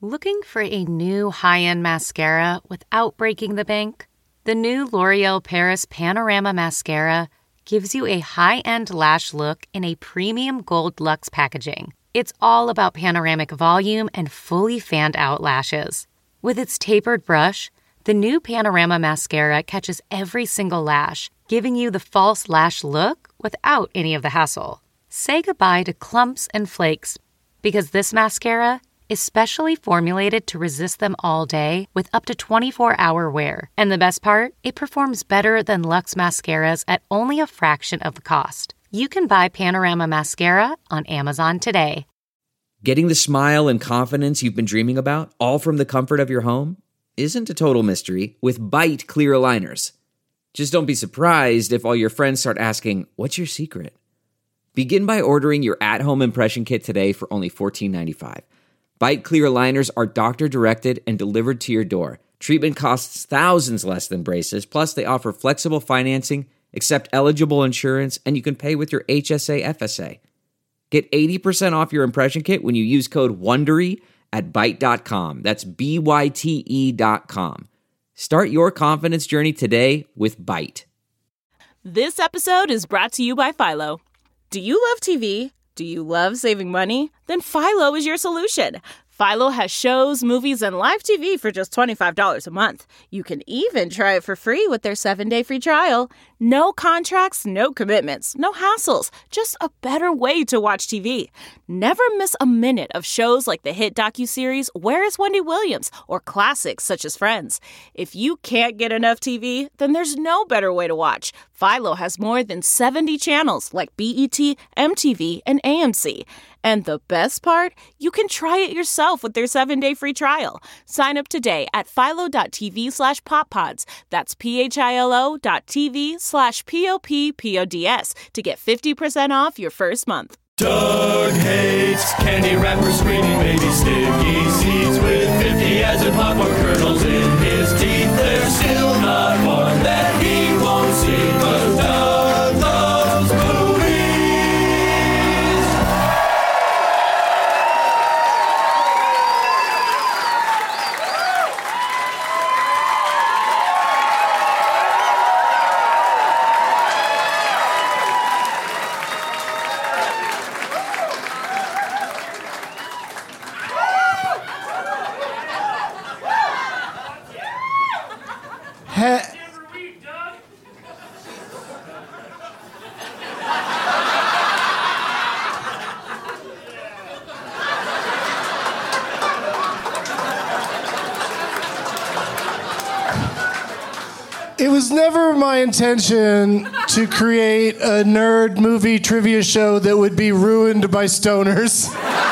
Looking for a new high-end mascara without breaking the bank? The new L'Oreal Paris Panorama Mascara gives you a high-end lash look in a premium gold luxe packaging. It's all about panoramic volume and fully fanned-out lashes. With its tapered brush, the new Panorama Mascara catches every single lash, giving you the false lash look without any of the hassle. Say goodbye to clumps and flakes, because this mascara is specially formulated to resist them all day with up to 24-hour wear. And the best part? It performs better than Luxe mascaras at only a fraction of the cost. You can buy Panorama Mascara on Amazon today. Getting the smile and confidence you've been dreaming about, all from the comfort of your home, isn't a total mystery with Byte clear aligners. Just don't be surprised if all your friends start asking, "What's your secret?" Begin by ordering your at-home impression kit today for only $14.95. Byte clear aligners are doctor-directed and delivered to your door. Treatment costs thousands less than braces, plus they offer flexible financing, accept eligible insurance, and you can pay with your HSA FSA. Get 80% off your impression kit when you use code WONDERY at Byte.com. That's BYTE.com. Start your confidence journey today with Byte. This episode is brought to you by Philo. Do you love TV? Do you love saving money? Then Philo is your solution. Philo has shows, movies, and live TV for just $25 a month. You can even try it for free with their 7-day free trial. No contracts, no commitments, no hassles. Just a better way to watch TV. Never miss a minute of shows like the hit docuseries Where is Wendy Williams? Or classics such as Friends. If you can't get enough TV, then there's no better way to watch. Philo has more than 70 channels like BET, MTV, and AMC. And the best part? You can try it yourself with their 7-day free trial. Sign up today at philo.tv/poppods. That's philo.tv/poppods to get 50% off your first month. Doug hates candy wrappers, screaming baby sticky seeds with 50 as in popcorn kernels in his teeth. There's still not one that he won't see, 'cause Doug loves movies. It was never my intention to create a nerd movie trivia show that would be ruined by stoners.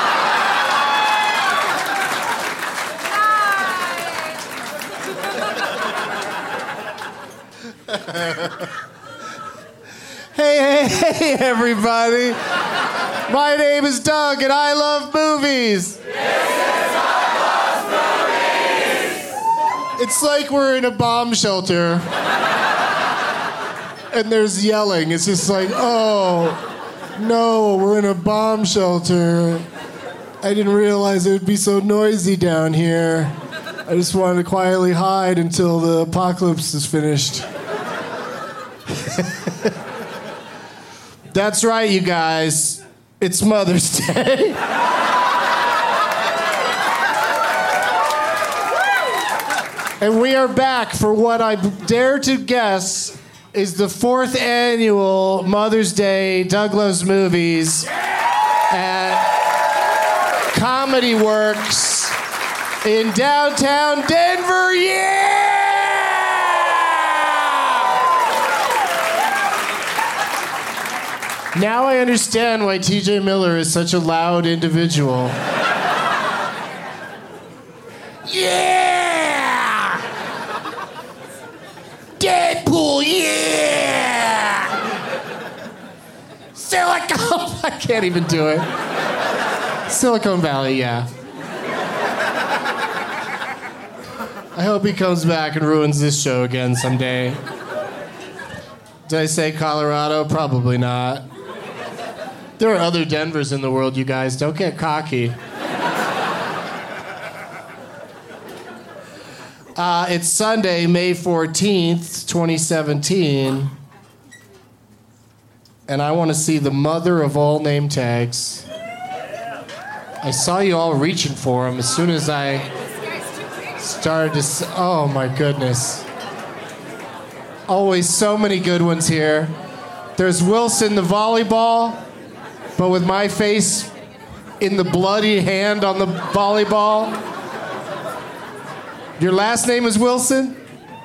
Hey, everybody. My name is Doug, and I love movies. It's like we're in a bomb shelter and there's yelling. It's just like, oh, no, we're in a bomb shelter. I didn't realize it would be so noisy down here. I just wanted to quietly hide until the apocalypse is finished. That's right, you guys. It's Mother's Day. And we are back for what I dare to guess is the 4th annual Mother's Day Doug Loves Movies at Comedy Works in downtown Denver. Yeah! Now I understand why T.J. Miller is such a loud individual. Yeah! Deadpool, yeah! Silicon... I can't even do it. Silicon Valley, yeah. I hope he comes back and ruins this show again someday. Did I say Colorado? Probably not. There are other Denvers in the world, you guys. Don't get cocky. It's Sunday, May 14th, 2017. And I want to see the mother of all name tags. I saw you all reaching for them as soon as I started to... Oh, my goodness. Always so many good ones here. There's Wilson, the volleyball, but with my face in the bloody hand on the volleyball. Your last name is Wilson?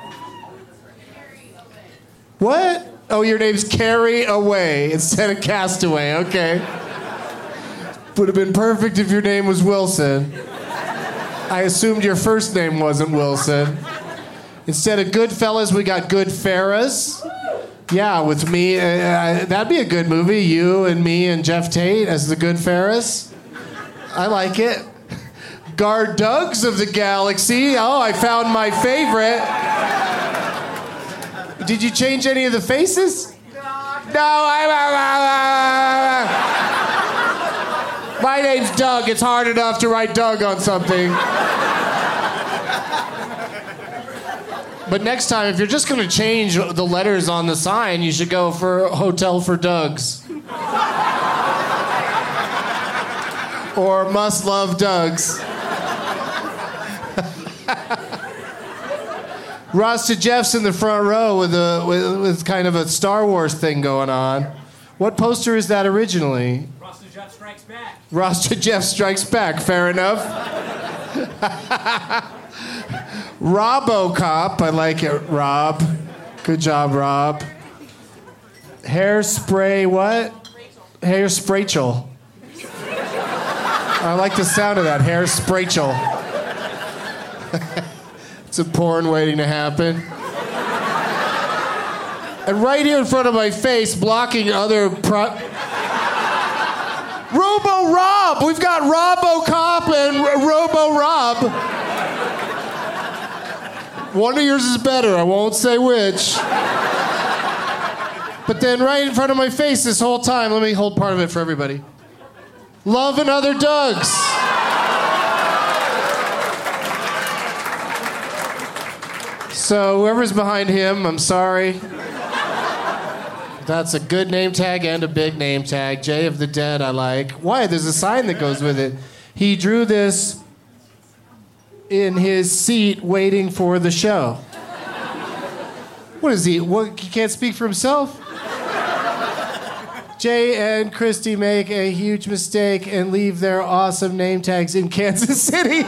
What? Oh, your name's Carrie Away instead of Castaway. Okay. Would have been perfect if your name was Wilson. I assumed your first name wasn't Wilson. Instead of Goodfellas, we got Goodferras. Yeah, with me. That'd be a good movie. You and me and Jeff Tate as the Goodferras. I like it. Gardugs of the Galaxy. Oh, I found my favorite. Did you change any of the faces? No, my name's Doug. It's hard enough to write Doug on something. But next time, if you're just going to change the letters on the sign, you should go for Hotel for Dougs. Or Must Love Dougs. Rasta Jeff's in the front row with kind of a Star Wars thing going on. What poster is that originally? Rasta Jeff Strikes Back. Rasta Jeff Strikes Back, fair enough. Robocop, I like it, Rob. Good job, Rob. Hairspray, what? Hairspraychel. I like the sound of that, Hairspraychel. It's a porn waiting to happen. And right here in front of my face, blocking other Robo Rob! We've got Robocop and Robo Rob. One of yours is better, I won't say which. But then right in front of my face this whole time, let me hold part of it for everybody. Love and Other Dougs. So whoever's behind him, I'm sorry. That's a good name tag and a big name tag. Jay of the Dead, I like. Why? There's a sign that goes with it. He drew this in his seat waiting for the show. What is he? What, he can't speak for himself? Jay and Christy make a huge mistake and leave their awesome name tags in Kansas City.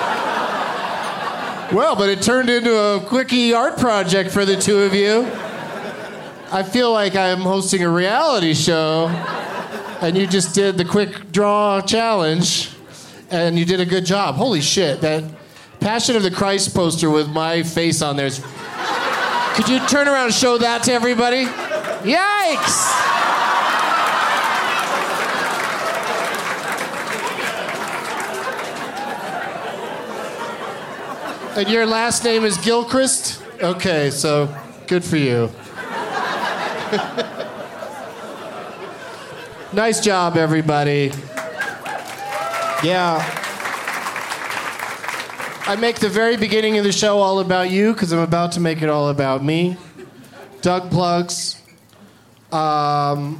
Well, but it turned into a quickie art project for the two of you. I feel like I'm hosting a reality show, and you just did the quick draw challenge, and you did a good job. Holy shit, that Passion of the Christ poster with my face on there. Could you turn around and show that to everybody? Yikes! And your last name is Gilchrist? Okay, so good for you. Nice job, everybody. Yeah. I make the very beginning of the show all about you because I'm about to make it all about me. Doug plugs. Tomorrow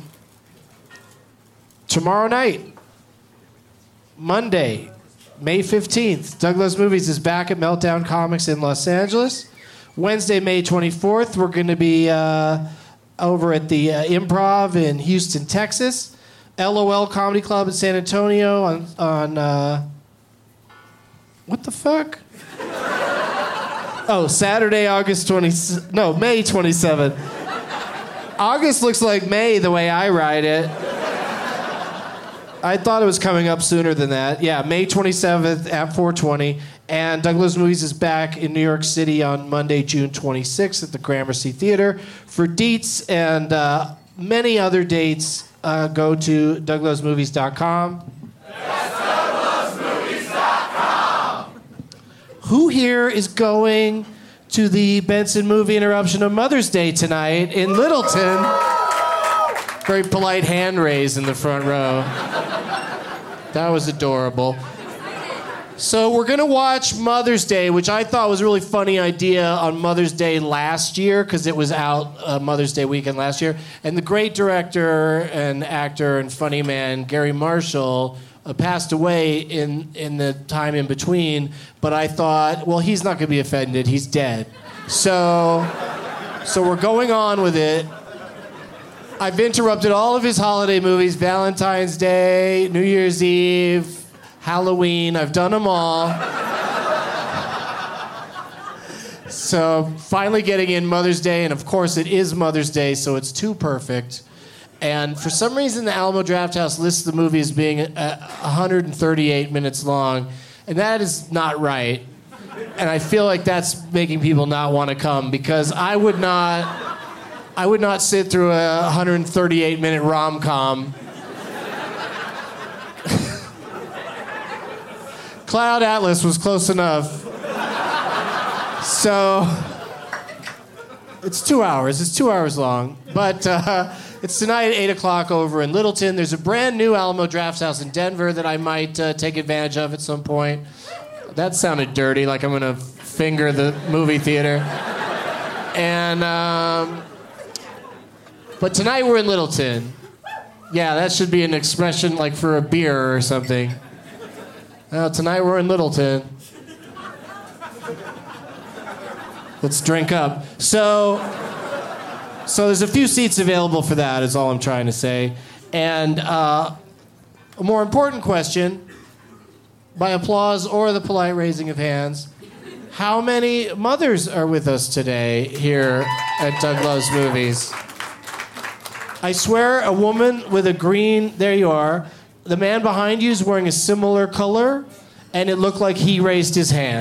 night, Monday, May 15th, Doug Loves Movies is back at Meltdown Comics in Los Angeles. Wednesday, May 24th, we're going to be over at the Improv in Houston, Texas. LOL Comedy Club in San Antonio on what the fuck? Oh, Saturday, May 27th. August looks like May the way I write it. I thought it was coming up sooner than that. Yeah, May 27th at 4:20. And Doug Loves Movies is back in New York City on Monday, June 26th at the Gramercy Theater. For deets and many other dates, go to DougLovesMovies.com. Who here is going to the Benson Movie Interruption of Mother's Day tonight in Littleton? Very polite hand raise in the front row. That was adorable. So we're going to watch Mother's Day, which I thought was a really funny idea on Mother's Day last year because it was out Mother's Day weekend last year. And the great director and actor and funny man, Gary Marshall, passed away in the time in between. But I thought, well, he's not going to be offended. He's dead. So we're going on with it. I've interrupted all of his holiday movies, Valentine's Day, New Year's Eve, Halloween. I've done them all. So finally getting in Mother's Day, and of course it is Mother's Day, so it's too perfect. And for some reason, the Alamo Drafthouse lists the movie as being 138 minutes long, and that is not right. And I feel like that's making people not want to come, because I would not sit through a 138-minute rom-com. Cloud Atlas was close enough. So it's 2 hours. It's 2 hours long. But it's tonight at 8 o'clock over in Littleton. There's a brand new Alamo Drafthouse in Denver that I might take advantage of at some point. That sounded dirty, like I'm going to finger the movie theater. And but tonight we're in Littleton. Yeah, that should be an expression like for a beer or something. Tonight we're in Littleton. Let's drink up. So there's a few seats available for that, is all I'm trying to say. And a more important question, by applause or the polite raising of hands, how many mothers are with us today here at Doug Loves Movies? I swear a woman with a green, there you are. The man behind you is wearing a similar color, and it looked like he raised his hand.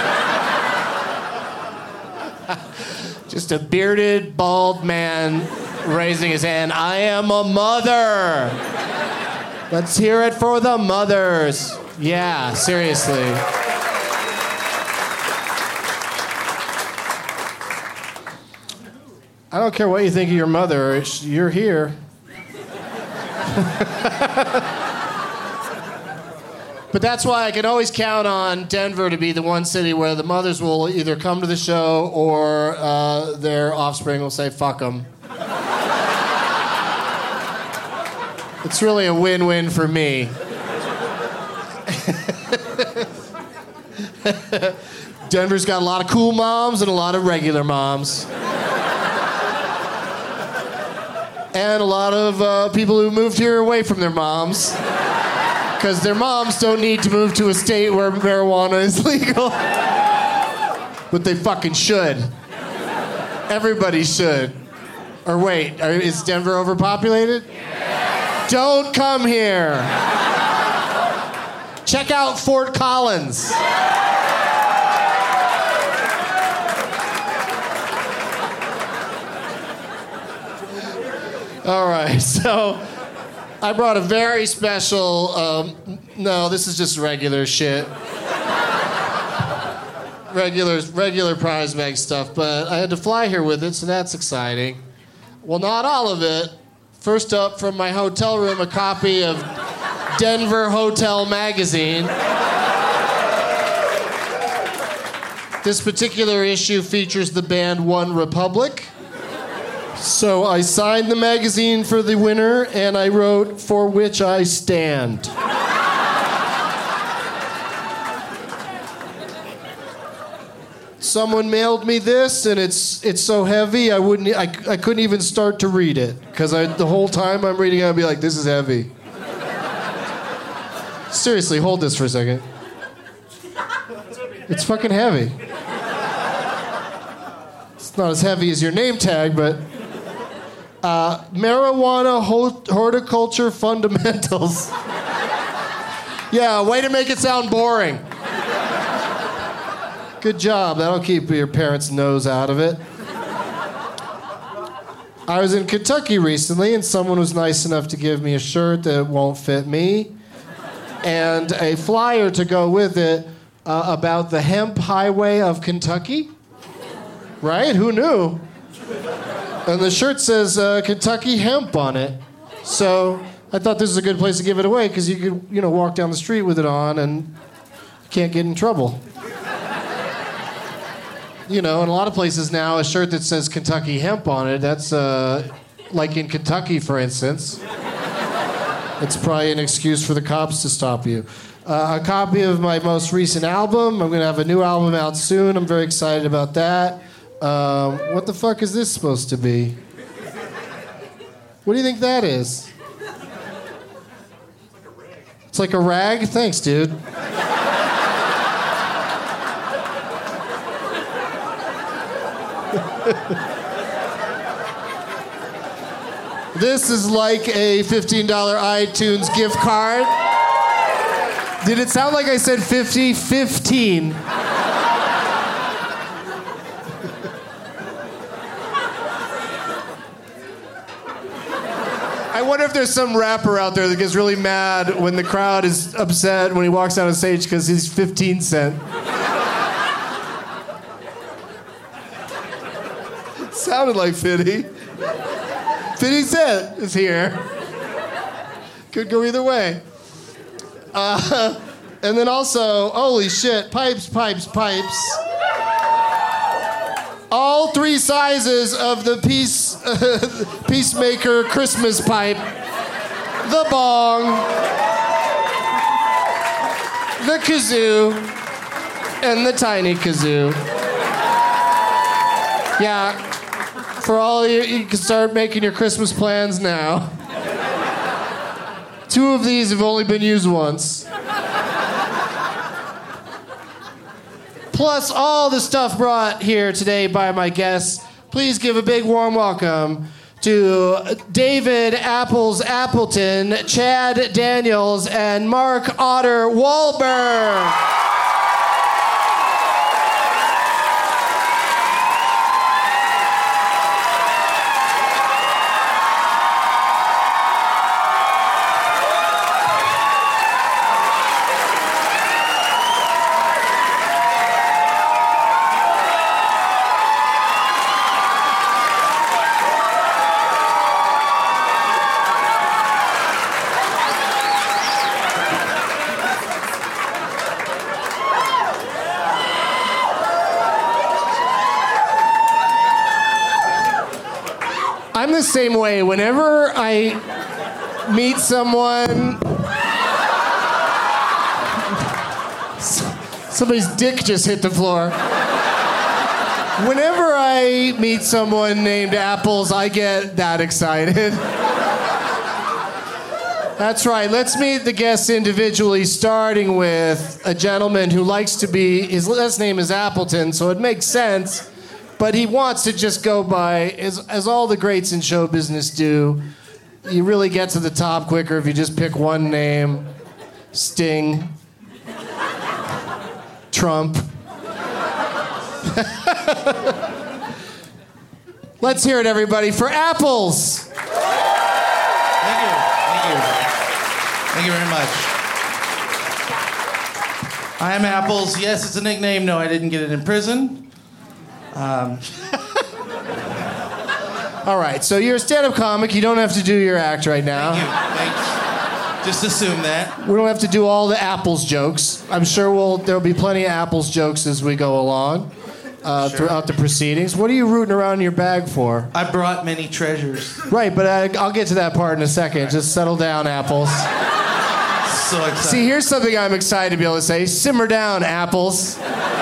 Just a bearded, bald man raising his hand. I am a mother. Let's hear it for the mothers. Yeah, seriously. I don't care what you think of your mother. You're here. But that's why I can always count on Denver to be the one city where the mothers will either come to the show or their offspring will say, fuck them. It's really a win-win for me. Denver's got a lot of cool moms and a lot of regular moms. And a lot of people who moved here away from their moms. Because their moms don't need to move to a state where marijuana is legal. But they fucking should. Everybody should. Or wait, is Denver overpopulated? Yeah. Don't come here. Check out Fort Collins. All right, so I brought a very special, no, this is just regular shit. Regular prize bag stuff, but I had to fly here with it, so that's exciting. Well, not all of it. First up, from my hotel room, a copy of Denver Hotel Magazine. This particular issue features the band One Republic. So I signed the magazine for the winner, and I wrote, "For which I stand." Someone mailed me this, and it's so heavy I couldn't even start to read it because the whole time I'm reading it, I'd be like, "This is heavy." Seriously, hold this for a second. It's fucking heavy. It's not as heavy as your name tag, but. Marijuana horticulture fundamentals. Yeah, way to make it sound boring. Good job. That'll keep your parents' nose out of it. I was in Kentucky recently, and someone was nice enough to give me a shirt that won't fit me and a flyer to go with it about the hemp highway of Kentucky. Right? Who knew? And the shirt says Kentucky hemp on it. So I thought this was a good place to give it away because you could, walk down the street with it on and can't get in trouble. You know, in a lot of places now, a shirt that says Kentucky Hemp on it, that's like in Kentucky, for instance. It's probably an excuse for the cops to stop you. A copy of my most recent album. I'm going to have a new album out soon. I'm very excited about that. What the fuck is this supposed to be? What do you think that is? It's like a rag? Thanks, dude. This is like a $15 iTunes gift card. Did it sound like I said 50? 15. I wonder if there's some rapper out there that gets really mad when the crowd is upset when he walks out on stage because he's 15 cent. Sounded like 50. 50 Cent is here. Could go either way. And then also, holy shit, pipes. All 3 sizes of the Peacemaker Christmas pipe. The bong. The kazoo. And the tiny kazoo. Yeah. For all you can start making your Christmas plans now. 2 of these have only been used once. Plus all the stuff brought here today by my guests. Please give a big warm welcome to David Apples Appleton, Chad Daniels, and Mark Otter Wahlberg. I'm the same way. Whenever I meet someone, somebody's dick just hit the floor. Whenever I meet someone named Apples, I get that excited. That's right. Let's meet the guests individually, starting with a gentleman who likes to be, his last name is Appleton, so it makes sense. But he wants to just go by, as all the greats in show business do, you really get to the top quicker if you just pick one name. Sting. Trump. Let's hear it, everybody, for Apples. Thank you very much. I am Apples. Yes, it's a nickname. No, I didn't get it in prison. All right, so you're a stand-up comic. You don't have to do your act right now. Thanks. Just assume that. We don't have to do all the Apples jokes. I'm sure there'll be plenty of Apples jokes as we go along throughout the proceedings. What are you rooting around in your bag for? I brought many treasures. Right, but I'll get to that part in a second. Right. Just settle down, Apples. So excited. See, here's something I'm excited to be able to say. Simmer down, Apples.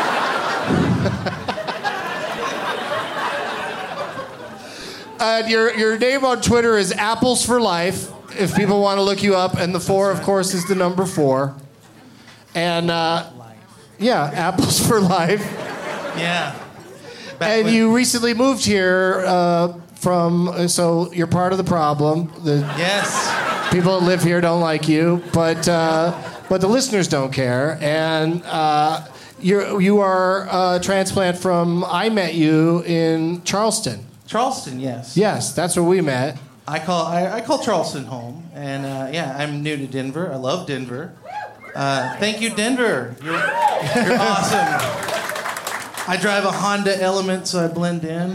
Your name on Twitter is Apples for Life, if people want to look you up. And the 4, of course, is the number 4. And, yeah, Apples for Life. Yeah. And you recently moved here so you're part of the problem. Yes. People that live here don't like you, but the listeners don't care. And you are a transplant from, I met you in Charleston. Charleston, yes. Yes, that's where we met. I call Charleston home, and yeah, I'm new to Denver. I love Denver. Thank you, Denver. You're awesome. I drive a Honda Element, so I blend in.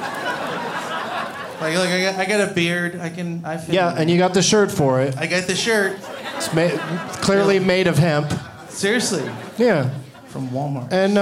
Like I got a beard. I fit Yeah, in. and you got the shirt for it. I got the shirt. It's clearly made of hemp. Seriously, Yeah. from Walmart. And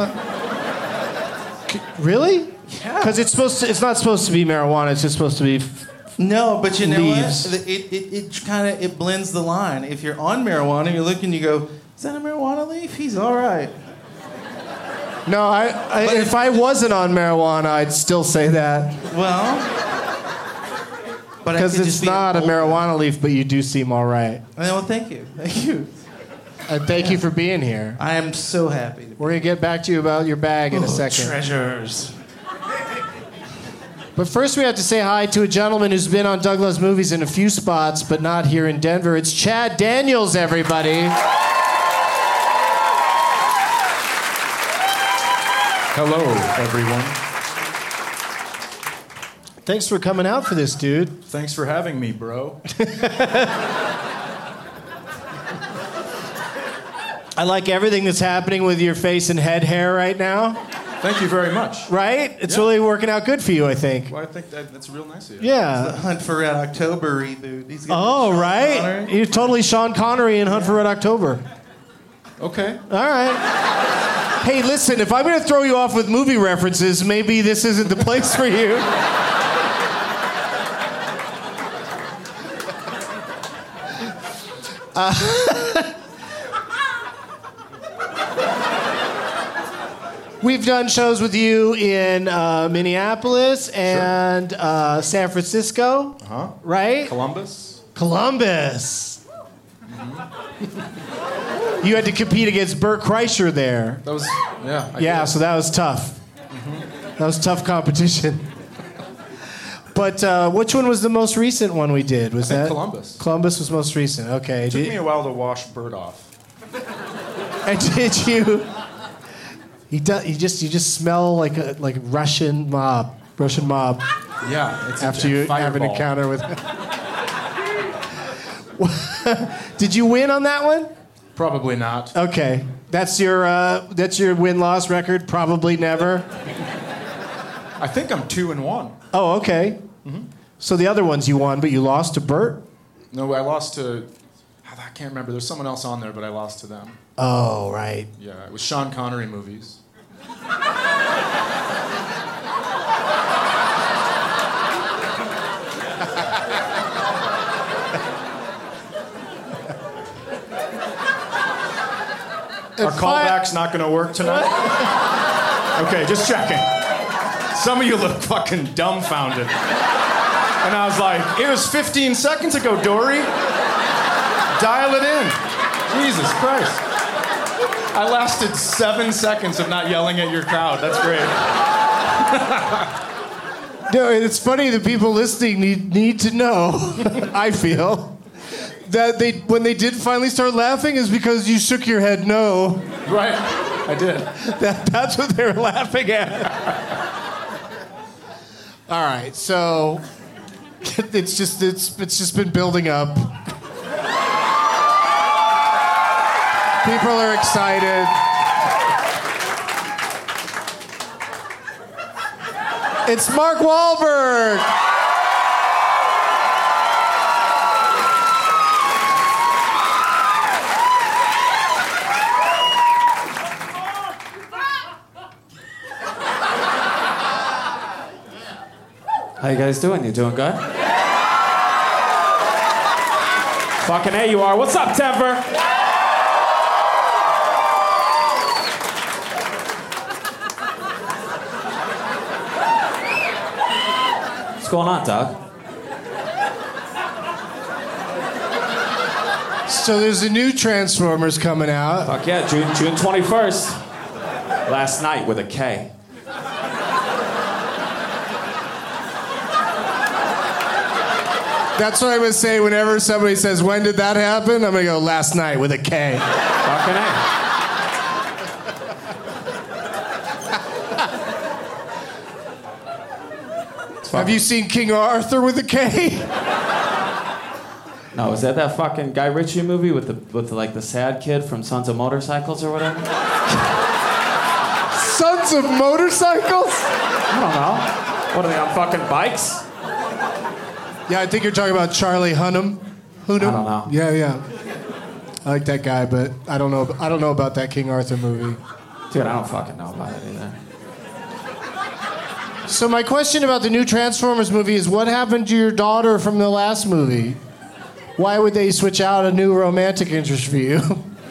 really? Yeah. Because it's not supposed to be marijuana. It's just supposed to be. No, but you know Leaves. what? It kind of blends the line. If you're on marijuana, you're looking, you go, "Is that a marijuana leaf? He's all right." No, if I wasn't on marijuana, I'd still say that Well, but I because could it's just be not a old- marijuana leaf, but you do seem all right. Well, thank you. Thank you for being here. I am so happy. We're gonna get back to you about your bag in a second. Treasures. But first, we have to say hi to a gentleman who's been on Doug Loves Movies in a few spots, but not here in Denver. It's Chad Daniels, everybody. Hello, everyone. Thanks for coming out for this, dude. Thanks for having me, bro. I like everything that's happening with your face and head hair right now. Thank you very much. Right? It's Yeah. really working out good for you, I think. Well, I think that's real nice of you. The Yeah. Hunt for Red October reboot. He's got Oh, Sean right? Connery. You're totally Sean Connery in Hunt for Red October. Okay. All right. Hey, listen, if I'm going to throw you off with movie references, maybe this isn't the place for you. We've done shows with you in Minneapolis and San Francisco, right? Columbus. Columbus. You had to compete against Bert Kreischer there. That was, yeah. Yeah, so that was tough. That was tough competition. But which one was the most recent one we did? Was think that Columbus. Columbus was most recent. Okay. It took me a while to wash Bert off. And did you? You just smell like a Russian mob. Yeah. It's After you have an fireball. encounter with. Did you win on that one? Probably not. Okay, that's your win-loss record. Probably never. I think I'm 2-1. Oh, okay. So the other ones you won, but you lost to Bert? No, I lost to. I can't remember. There's someone else on there, but I lost to them. Oh, right. Yeah, it was Sean Connery movies. Our callback's not going to work tonight? Okay, just checking. Some of you look fucking dumbfounded. And I was like, it was 15 seconds ago, Dory. Dial it in. Jesus Christ. I lasted 7 seconds of not yelling at your crowd. That's great. No, it's funny that people listening need to know, I feel, that when they did finally start laughing is because you shook your head no. Right, I did. That's what they were laughing at. All right, so it's just been building up. People are excited. It's Mark Wahlberg. How you guys doing? You doing good? Fucking A you are. What's up, Denver? What's going on, Doug? So there's a new Transformers coming out. Fuck yeah, June 21st. Last night with a K. That's what I would say whenever somebody says, when did that happen? I'm going to go, last night with a K. Fucking A. Have you seen King Arthur with a K? No, is that fucking Guy Ritchie movie with the sad kid from Sons of Motorcycles or whatever? Sons of Motorcycles? I don't know. What are they on fucking bikes? Yeah, I think you're talking about Charlie Hunnam. I don't know. Yeah. I like that guy, but I don't know about that King Arthur movie. Dude, I don't fucking know about it either. So my question about the new Transformers movie is, what happened to your daughter from the last movie? Why would they switch out a new romantic interest for you?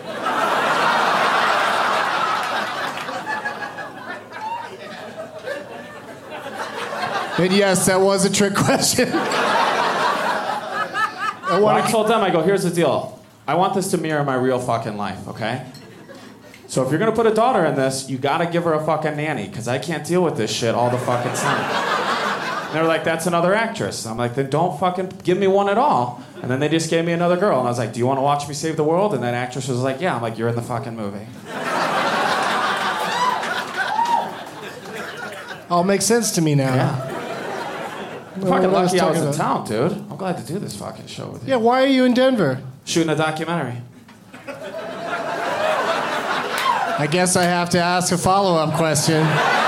And yes, that was a trick question. I told them, I go, here's the deal. I want this to mirror my real fucking life, okay? So if you're gonna put a daughter in this, you gotta give her a fucking nanny, because I can't deal with this shit all the fucking time. And they're like, that's another actress. I'm like, then don't fucking give me one at all. And then they just gave me another girl. And I was like, do you want to watch me save the world? And that actress was like, yeah. I'm like, you're in the fucking movie. All makes sense to me now. Yeah. I'm fucking lucky I was in town, dude. I'm glad to do this fucking show with you. Yeah, why are you in Denver? Shooting a documentary. I guess I have to ask a follow-up question.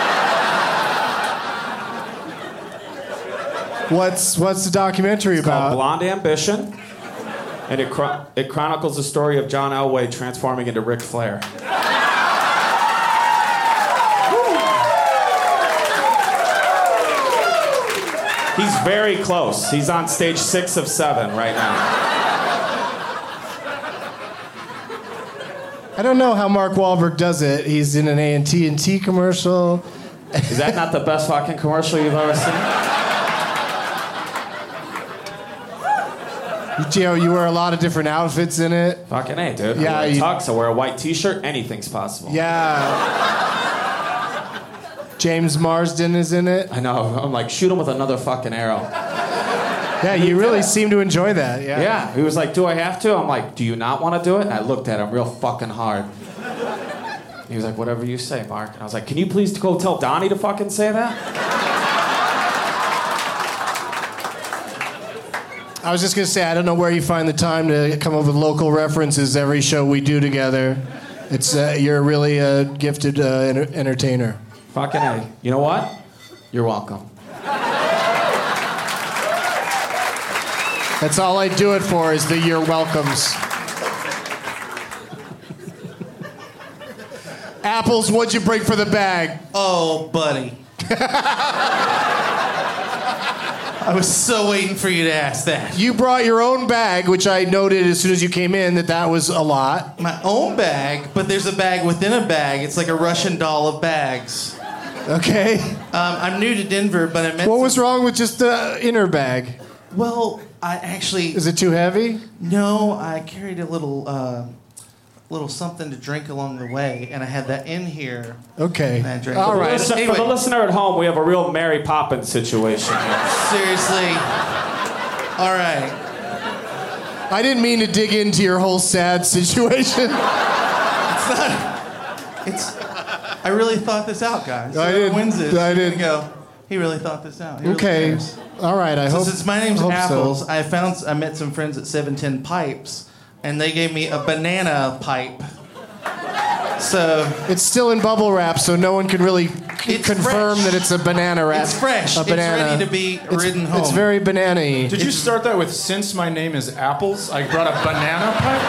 What's the documentary It's about? called Blonde Ambition, and it chronicles the story of John Elway transforming into Ric Flair. He's very close. He's on stage 6 of 7 right now. I don't know how Mark Wahlberg does it. He's in an AT&T commercial. Is that not the best fucking commercial you've ever seen? You wear a lot of different outfits in it. Fucking A, dude. Yeah, I wear a tux, I wear a white t-shirt, anything's possible. Yeah. James Marsden is in it. I know. I'm like, shoot him with another fucking arrow. Yeah, you really seem to enjoy that. Yeah. Yeah. He was like, do I have to? I'm like, do you not want to do it? And I looked at him real fucking hard. He was like, whatever you say, Mark. And I was like, can you please go tell Donnie to fucking say that? I was just going to say, I don't know where you find the time to come up with local references every show we do together. It's you're really a gifted entertainer. Fucking A. You know what? You're welcome. That's all I do it for, is the you're welcomes. Apples, what'd you bring for the bag? Oh, buddy. I was so waiting for you to ask that. You brought your own bag, which I noted as soon as you came in that was a lot. My own bag, but there's a bag within a bag. It's like a Russian doll of bags. Okay. I'm new to Denver, but I met. What was wrong with just the inner bag? Well, I actually. Is it too heavy? No, I carried a little something to drink along the way, and I had that in here. Okay. And I drank All it. right. For the listener at home, we have a real Mary Poppins situation here. Seriously. All right. I didn't mean to dig into your whole sad situation. I really thought this out, guys. I didn't. Wins this. I didn't. Go. He really thought this out. He really Okay. cares. All right. I hope. Since my name's hope Apples, so. I met some friends at 710 Pipes, and they gave me a banana pipe. So It's still in bubble wrap, so no one can really confirm fresh. that it's a banana wrap. It's fresh. A banana. It's ready to be ridden home. It's very banana-y. Did you start that with, since my name is Apples, I brought a banana pipe?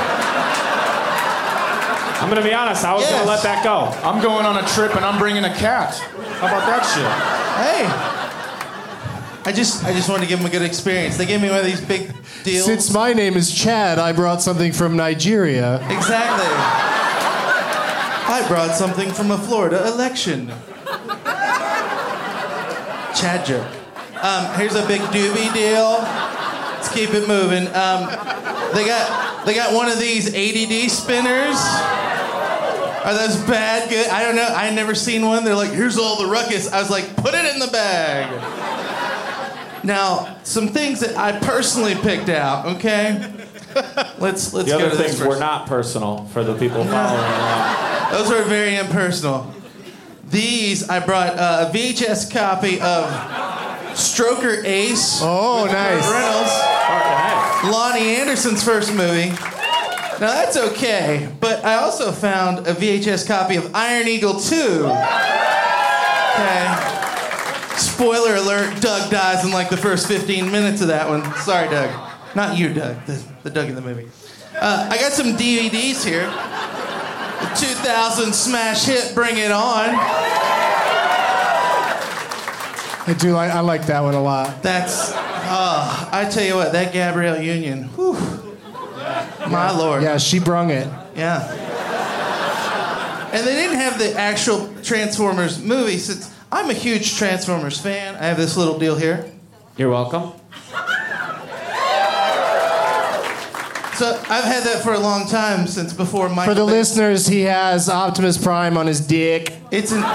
I'm going to be honest, I was going to let that go. I'm going on a trip and I'm bringing a cat. How about that shit? Hey. I just wanted to give them a good experience. They gave me one of these big deals. Since my name is Chad, I brought something from Nigeria. Exactly. I brought something from a Florida election. Chad joke. Here's a big doobie deal. Let's keep it moving. They got one of these ADD spinners. Are those bad? Good? I don't know. I had never seen one. They're like, here's all the ruckus. I was like, put it in the bag. Now, some things that I personally picked out. Okay. Let's The go other to this things first. were not personal for the people following along. Those were very impersonal. These, I brought a VHS copy of Stroker Ace. Oh, with nice. Burt Reynolds, Fucking Lonnie Anderson's first movie. Now that's okay, but I also found a VHS copy of Iron Eagle 2. Okay. Spoiler alert, Doug dies in like the first 15 minutes of that one. Sorry, Doug. Not you, Doug. The Doug in the movie. I got some DVDs here. The 2000 smash hit, Bring It On. I like that one a lot. That's, I tell you what, that Gabrielle Union, whew. My lord. Yeah, she brung it. Yeah. And they didn't have the actual Transformers movie. Since I'm a huge Transformers fan, I have this little deal here. You're welcome. So I've had that for a long time, since before Michael. For the listeners, he has Optimus Prime on his dick. It's an.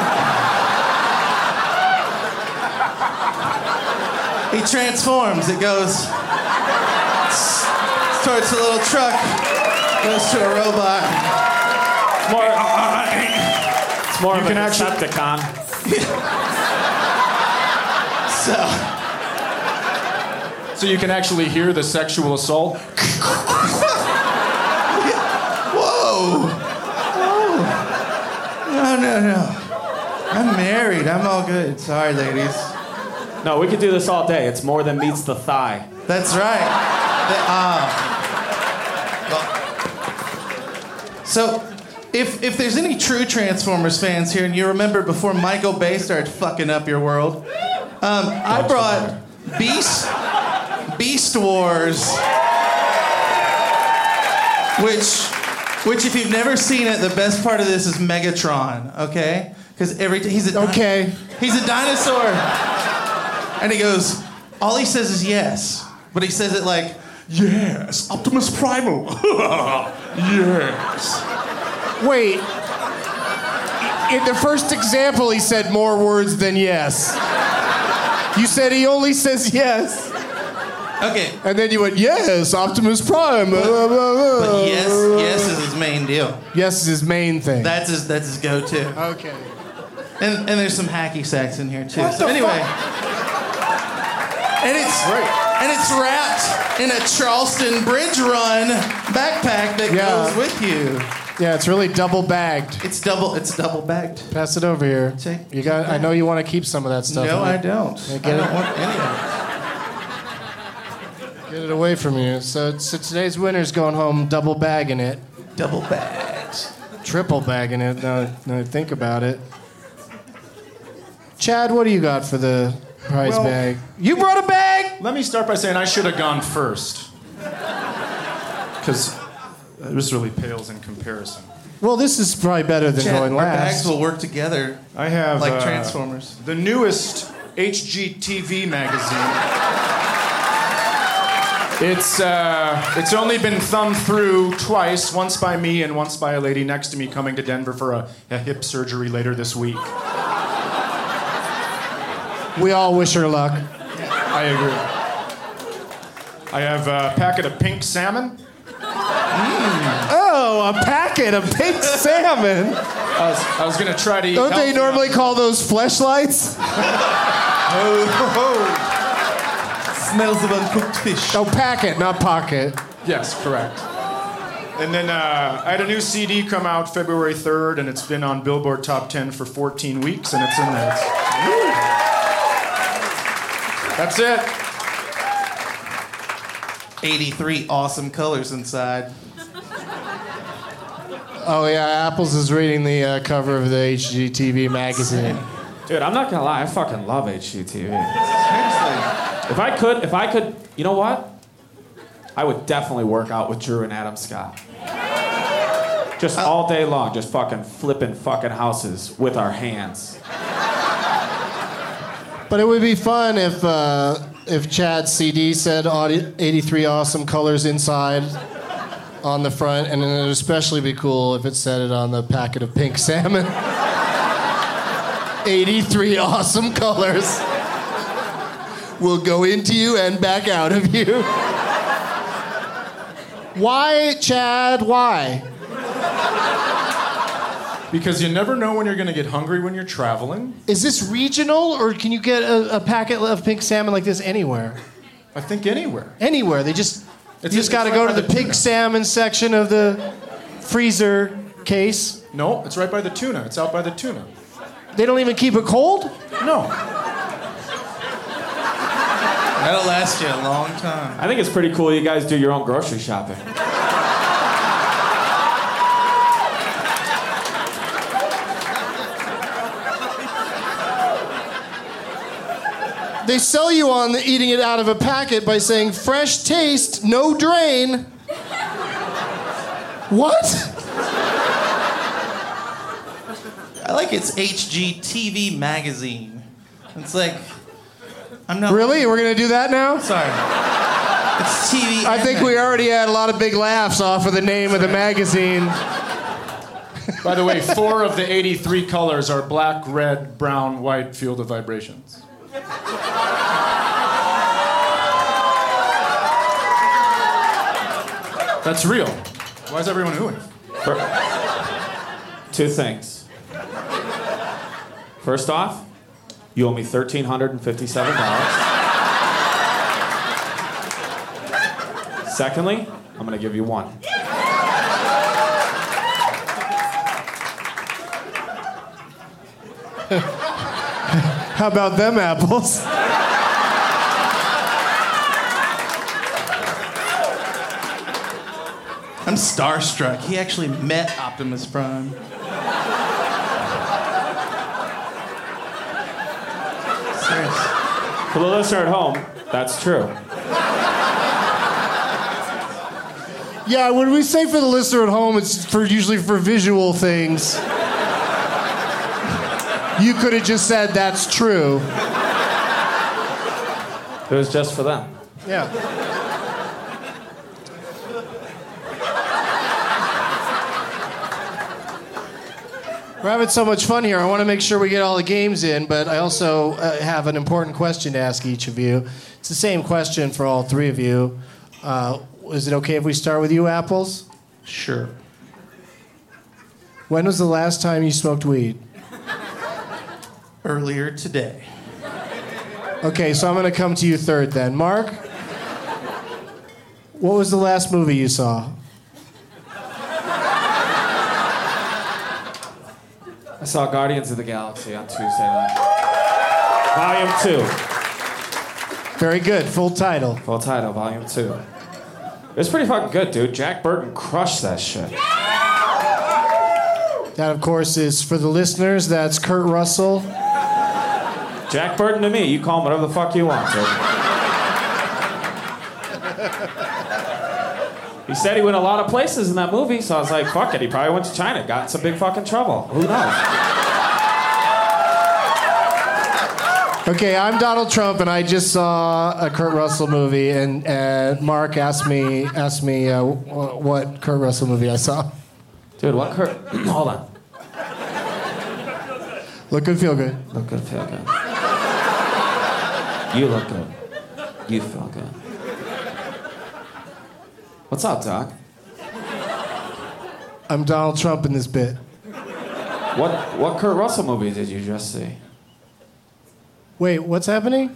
He transforms. It goes. Starts a little truck, goes to a robot. It's more of an Decepticon. So you can actually hear the sexual assault. Whoa! No. I'm married. I'm all good. Sorry, ladies. No, we could do this all day. It's more than meets the thigh. That's right. So, if there's any true Transformers fans here, and you remember before Michael Bay started fucking up your world, I brought Beast Wars, which if you've never seen it, the best part of this is Megatron, okay? Because he's a dinosaur, and he goes, all he says is yes, but he says it like, yes, Optimus Primal, yes. Wait. In the first example, he said more words than yes. You said he only says yes. Okay. And then you went, yes, Optimus Prime. But yes is his main deal. Yes is his main thing. That's his go-to. Okay. And there's some hacky sacks in here too. So anyway. And it's wrapped in a Charleston Bridge Run backpack that goes with you. Yeah, it's really double bagged. It's double bagged. Pass it over here. I know you want to keep some of that stuff. No, I don't. Yeah, I don't want any of it. Get it away from you. So today's winner's going home double bagging it. Double bagged. Triple bagging it. Now I think about it. Chad, what do you got for the prize bag? You brought a bag? Let me start by saying I should have gone first. Because this really pales in comparison. Well, this is probably better than going Our last. bags will work together. I have like Transformers. The newest HGTV magazine. It's only been thumbed through twice, once by me and once by a lady next to me coming to Denver for a hip surgery later this week. We all wish her luck. I agree. I have a packet of pink salmon. Oh, a packet of pink salmon. I was going to try to eat. Don't they normally call those fleshlights? Smells of uncooked fish. Oh, packet, not pocket. Yes, correct. And then I had a new CD come out February 3rd, and it's been on Billboard Top 10 for 14 weeks, and it's in there. That's it. 83 awesome colors inside. Oh, yeah, Apples is reading the cover of the HGTV magazine. Dude, I'm not gonna lie, I fucking love HGTV. Seriously. If I could, you know what? I would definitely work out with Drew and Adam Scott. Just all day long, just fucking flipping fucking houses with our hands. But it would be fun if Chad's CD said 83 awesome colors inside on the front, and then it would especially be cool if it said it on the packet of pink salmon. 83 awesome colors will go into you and back out of you. Why, Chad? Why? Because you never know when you're going to get hungry when you're traveling. Is this regional, or can you get a packet of pink salmon like this anywhere? I think anywhere. Anywhere. You just got to go to the pink salmon section of the freezer case. No, it's right by the tuna. It's out by the tuna. They don't even keep it cold? No. That'll last you a long time. I think it's pretty cool you guys do your own grocery shopping. They sell you on eating it out of a packet by saying fresh taste, no drain. What? I like it's HGTV magazine. It's like, I'm not. Really? We're going to do that now? Sorry. It's TV. I think we already had a lot of big laughs off of the name of the magazine. By the way, 4 of the 83 colors are black, red, brown, white, field of vibrations. That's real. Why is everyone hooing? 2 things. First off, you owe me $1,357. Secondly, I'm going to give you 1. How about them apples? I'm starstruck. He actually met Optimus Prime. Serious. For the listener at home, that's true. Yeah, when we say for the listener at home, it's usually for visual things. You could have just said that's true. It was just for them. Yeah. We're having so much fun here. I want to make sure we get all the games in, but I also have an important question to ask each of you. It's the same question for all 3 of you. Is it okay if we start with you, Apples? Sure. When was the last time you smoked weed? Earlier today. Okay, so I'm going to come to you third then. Mark, what was the last movie you saw? I saw Guardians of the Galaxy on Tuesday night. Volume 2. Very good. Full title. Full title, Volume 2. It was pretty fucking good, dude. Jack Burton crushed that shit. That, of course, is for the listeners. That's Kurt Russell. Jack Burton to me. You call him whatever the fuck you want, dude. He said he went a lot of places in that movie, so I was like, fuck it. He probably went to China, got in some big fucking trouble. Who knows? Okay, I'm Donald Trump, and I just saw a Kurt Russell movie, and Mark asked me what Kurt Russell movie I saw. Dude, what Kurt... Hold on. Look good, feel good. Look good, feel good. You look good. You feel good. What's up, Doc? I'm Donald Trump in this bit. What Kurt Russell movie did you just see? Wait, what's happening?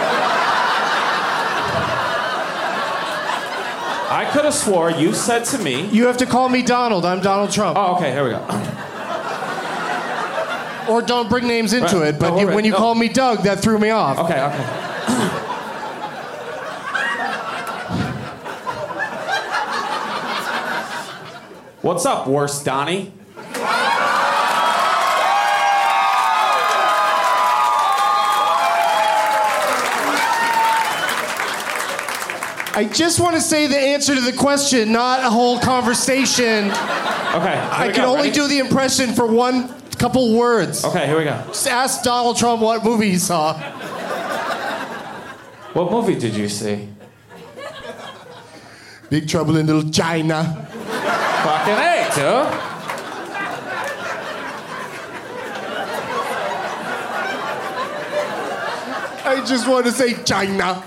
I could have swore you said to me... You have to call me Donald. I'm Donald Trump. Oh, okay, here we go. Or don't bring names into Right. it, but No, when you no. called me Doug, that threw me off. Okay. What's up, worst Donnie? I just want to say the answer to the question, not a whole conversation. Okay. I can only do the impression for one couple words. Okay, here we go. Just ask Donald Trump what movie he saw. What movie did you see? Big Trouble in Little China. Fucking A, dude. I just want to say China.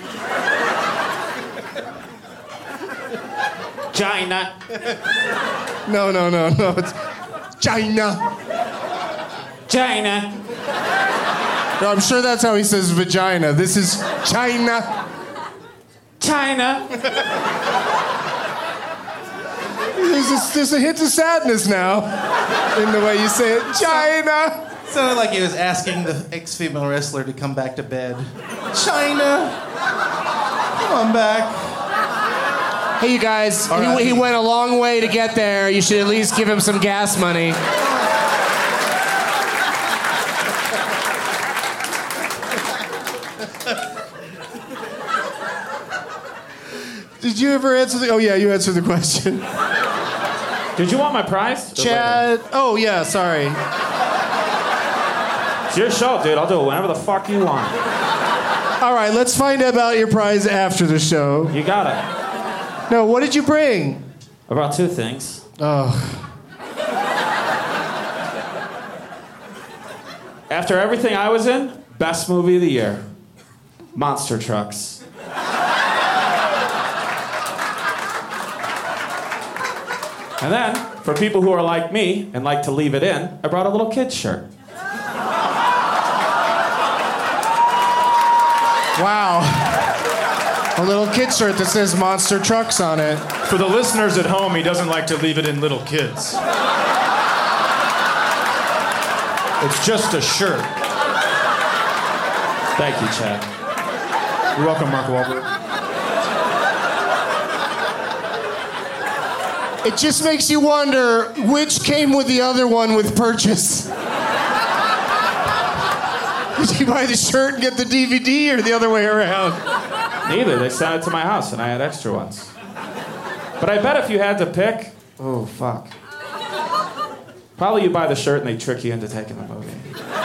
China. No. It's China. China. No, I'm sure that's how he says vagina. This is China. China. There's a hint of sadness now in the way you say it. China. Sounded like he was asking the ex-female wrestler to come back to bed. China, come on back. Hey, you guys, right. he went a long way to get there. You should at least give him some gas money. Did you ever answer the... Oh, yeah, you answered the question. Did you want my prize? Chad... Oh, yeah, sorry. It's your show, dude. I'll do it whenever the fuck you want. All right, let's find out about your prize after the show. You got it. No, what did you bring? I brought 2 things. Oh. After everything I was in, best movie of the year. Monster Trucks. And then, for people who are like me and like to leave it in, I brought a little kid's shirt. Wow. A little kid shirt that says Monster Trucks on it. For the listeners at home, he doesn't like to leave it in little kids. It's just a shirt. Thank you, Chad. You're welcome, Mark Wahlberg. It just makes you wonder which came with the other one with purchase. Did you buy the shirt and get the DVD or the other way around? Neither. They sent it to my house and I had extra ones. But I bet if you had to pick... Oh, fuck. Probably you buy the shirt and they trick you into taking the movie.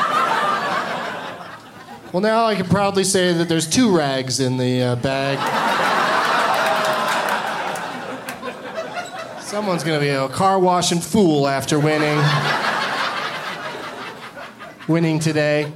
Well, now I can proudly say that there's 2 rags in the bag. Someone's gonna be a car washing fool after winning. Winning today.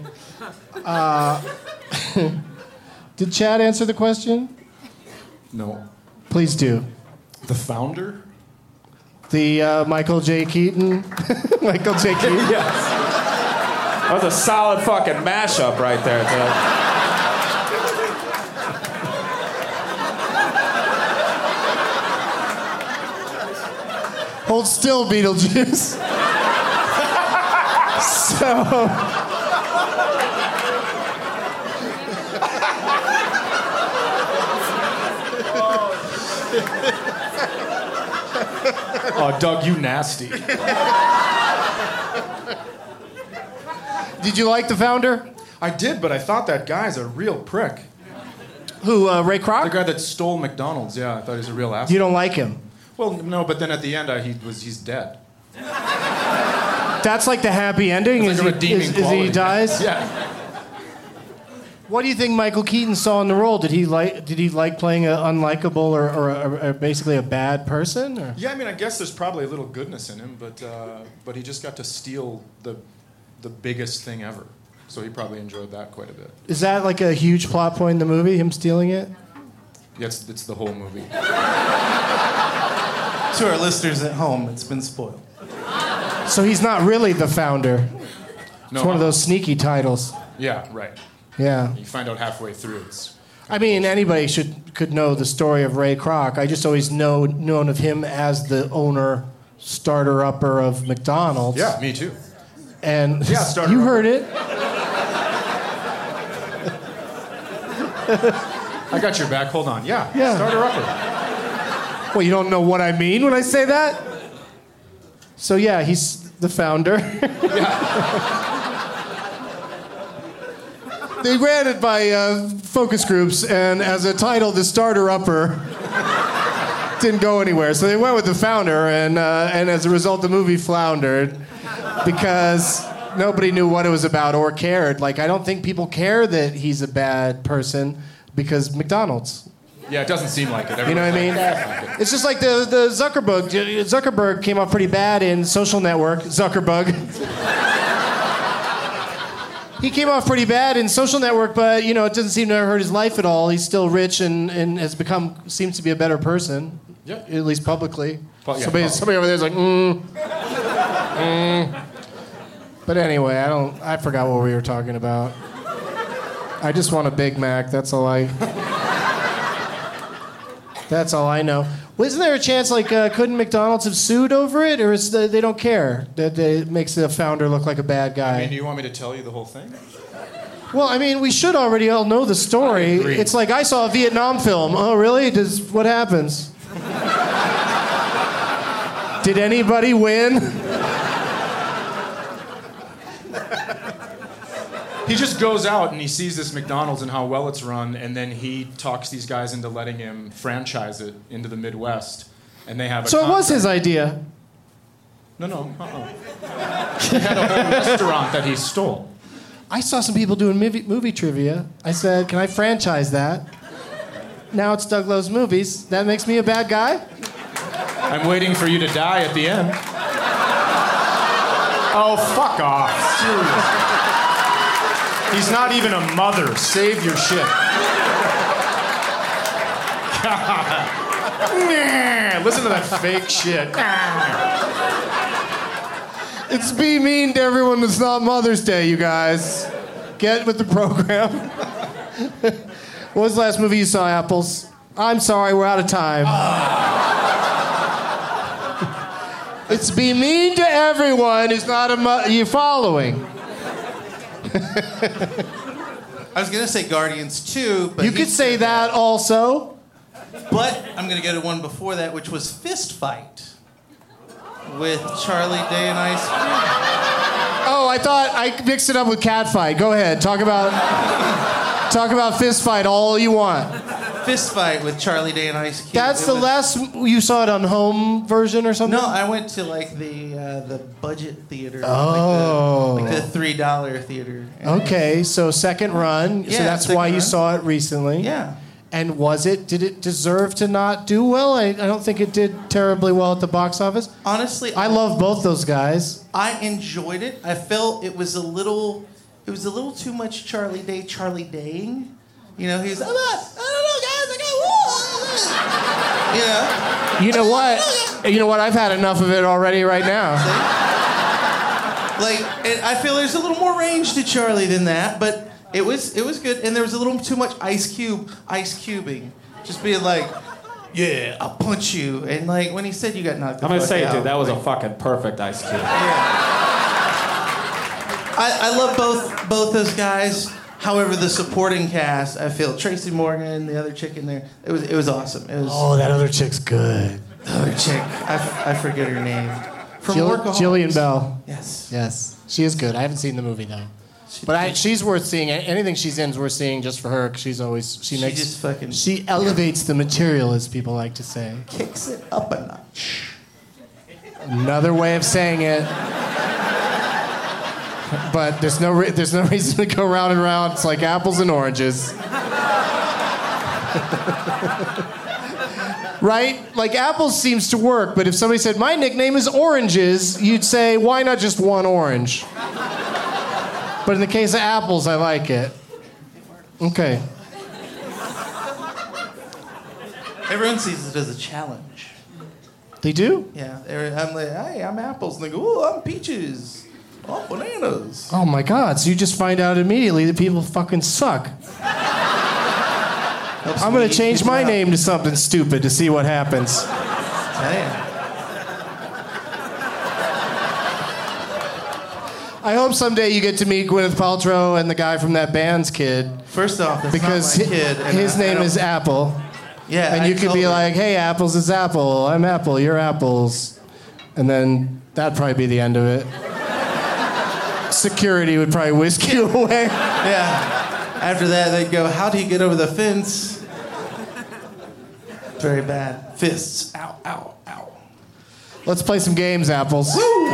Did Chad answer the question? No. Please do. The founder? The Michael J. Keaton? Michael J. Keaton? Yes. That was a solid fucking mashup right there, dude. Hold still, Beetlejuice. So... Oh, Doug, you nasty. Did you like the founder? I did, but I thought that guy's a real prick. Who, Ray The Kroc? guy that stole McDonald's, yeah, I thought he was a real asshole. You don't like him? Well, no, but then at the end, he's dead. That's like the happy ending? It's like a redeeming is quality. he dies? Yeah. What do you think Michael Keaton saw in the role? Did he like playing an unlikable or basically a bad person? Or? Yeah, I mean, I guess there's probably a little goodness in him, but he just got to steal the biggest thing ever. So he probably enjoyed that quite a bit. Is that like a huge plot point in the movie, him stealing it? Yeah, it's the whole movie. To our listeners at home, it's been spoiled. So he's not really the founder. No, It's one of those sneaky titles. Yeah, right. Yeah. You find out halfway through. I mean, anybody could know the story of Ray Kroc. I just always known of him as the owner, starter-upper of McDonald's. Yeah, me too. And Yeah, starter-upper. you heard it. I got your back. Hold on. Yeah. Yeah. Starter-upper. Well, you don't know what I mean when I say that? So yeah, he's the founder. They ran it by focus groups, and as a title, the starter-upper didn't go anywhere. So they went with the founder, and as a result, the movie floundered because nobody knew what it was about or cared. Like, I don't think people care that he's a bad person because McDonald's. Yeah, it doesn't seem like it. You know what I mean? It's just like the Zuckerberg. Zuckerberg came off pretty bad in Social Network. Zuckerberg. He came off pretty bad in Social Network, but it doesn't seem to have hurt his life at all. He's still rich and seems to be a better person. Yep. At least publicly. Yeah, somebody over there's like, But anyway, I forgot what we were talking about. I just want a Big Mac. That's all I know. Well, isn't there a chance, couldn't McDonald's have sued over it, or they don't care that it makes the founder look like a bad guy? I mean, do you want me to tell you the whole thing? Well, I mean, we should already all know the story. It's like I saw a Vietnam film. Oh, really? What happens? Did anybody win? He just goes out and he sees this McDonald's and how well it's run, and then he talks these guys into letting him franchise it into the Midwest. And they have a So it was contract. his idea. No. He had a whole restaurant that he stole. I saw some people doing movie trivia. I said, can I franchise that? Now it's Doug Loves Movies. That makes me a bad guy? I'm waiting for you to die at the end. Oh, fuck off. Seriously. He's not even a mother. Save your shit. God. Listen to that fake shit. It's be mean to everyone that's not Mother's Day, you guys. Get with the program. What was the last movie you saw, Apples? I'm sorry, we're out of time. It's be mean to everyone who's not you following. I was going to say Guardians 2, but... You could say that also. But I'm going to go to one before that, which was Fist Fight with Charlie Day and Ice Cube. Oh, I thought I mixed it up with Cat Fight. Go ahead. Talk about Fist Fight all you want. Fist Fight with Charlie Day and Ice Cube. That's the last... You saw it on home version or something? No, I went to like the budget theater. Oh. Like the $3 theater. Okay, so second run. Yeah, so that's second why you run. saw it recently. Yeah. And did it deserve to not do well? I don't think it did terribly well at the box office. Honestly, I love both those guys. I enjoyed it. I felt it was a little too much Charlie Daying. You know, he's, I don't know, guys, you know? You know what? You know what? I've had enough of it already right now. Like, I feel there's a little more range to Charlie than that, but it was good. And there was a little too much ice cubing. Just being like, yeah, I'll punch you. And like, when he said you got knocked the I'm gonna fuck say, out, dude, that was like, a fucking perfect Ice Cube. Yeah. I love both those guys. However, the supporting cast, I feel Tracy Morgan, the other chick in there, it was awesome. It was, Oh, that other chick's good. the other chick, I forget her name. From Workaholics. Jillian Bell. Yes. Yes, she is good. I haven't seen the movie though. But she's worth seeing. Anything she's in is worth seeing just for her, because she just fucking she elevates the material, as people like to say. kicks it up a notch. Another way of saying it. But there's no reason to go round and round. It's like apples and oranges. Right? Like apples seems to work, but if somebody said, my nickname is Oranges, you'd say, why not just one orange? But in the case of apples, I like it. Okay. Everyone sees it as a challenge. They do? Yeah. I'm like, hey, I'm apples. And they go, oh, I'm peaches. Oh, bananas. Oh my God, so you just find out immediately that people fucking suck. I'm gonna change my name to something stupid to see what happens. I hope someday you get to meet Gwyneth Paltrow and the guy from that band's kid. First off, that's because not my kid. And his name is Apple. Yeah, and you could be like, hey, Apples is Apple. I'm Apple. You're Apples. And then that'd probably be the end of it. Security would probably whisk you away. Yeah. After that, they'd go, how do you get over the fence? Very bad. Fists. Ow, ow, ow. Let's play some games, Apples. Woo!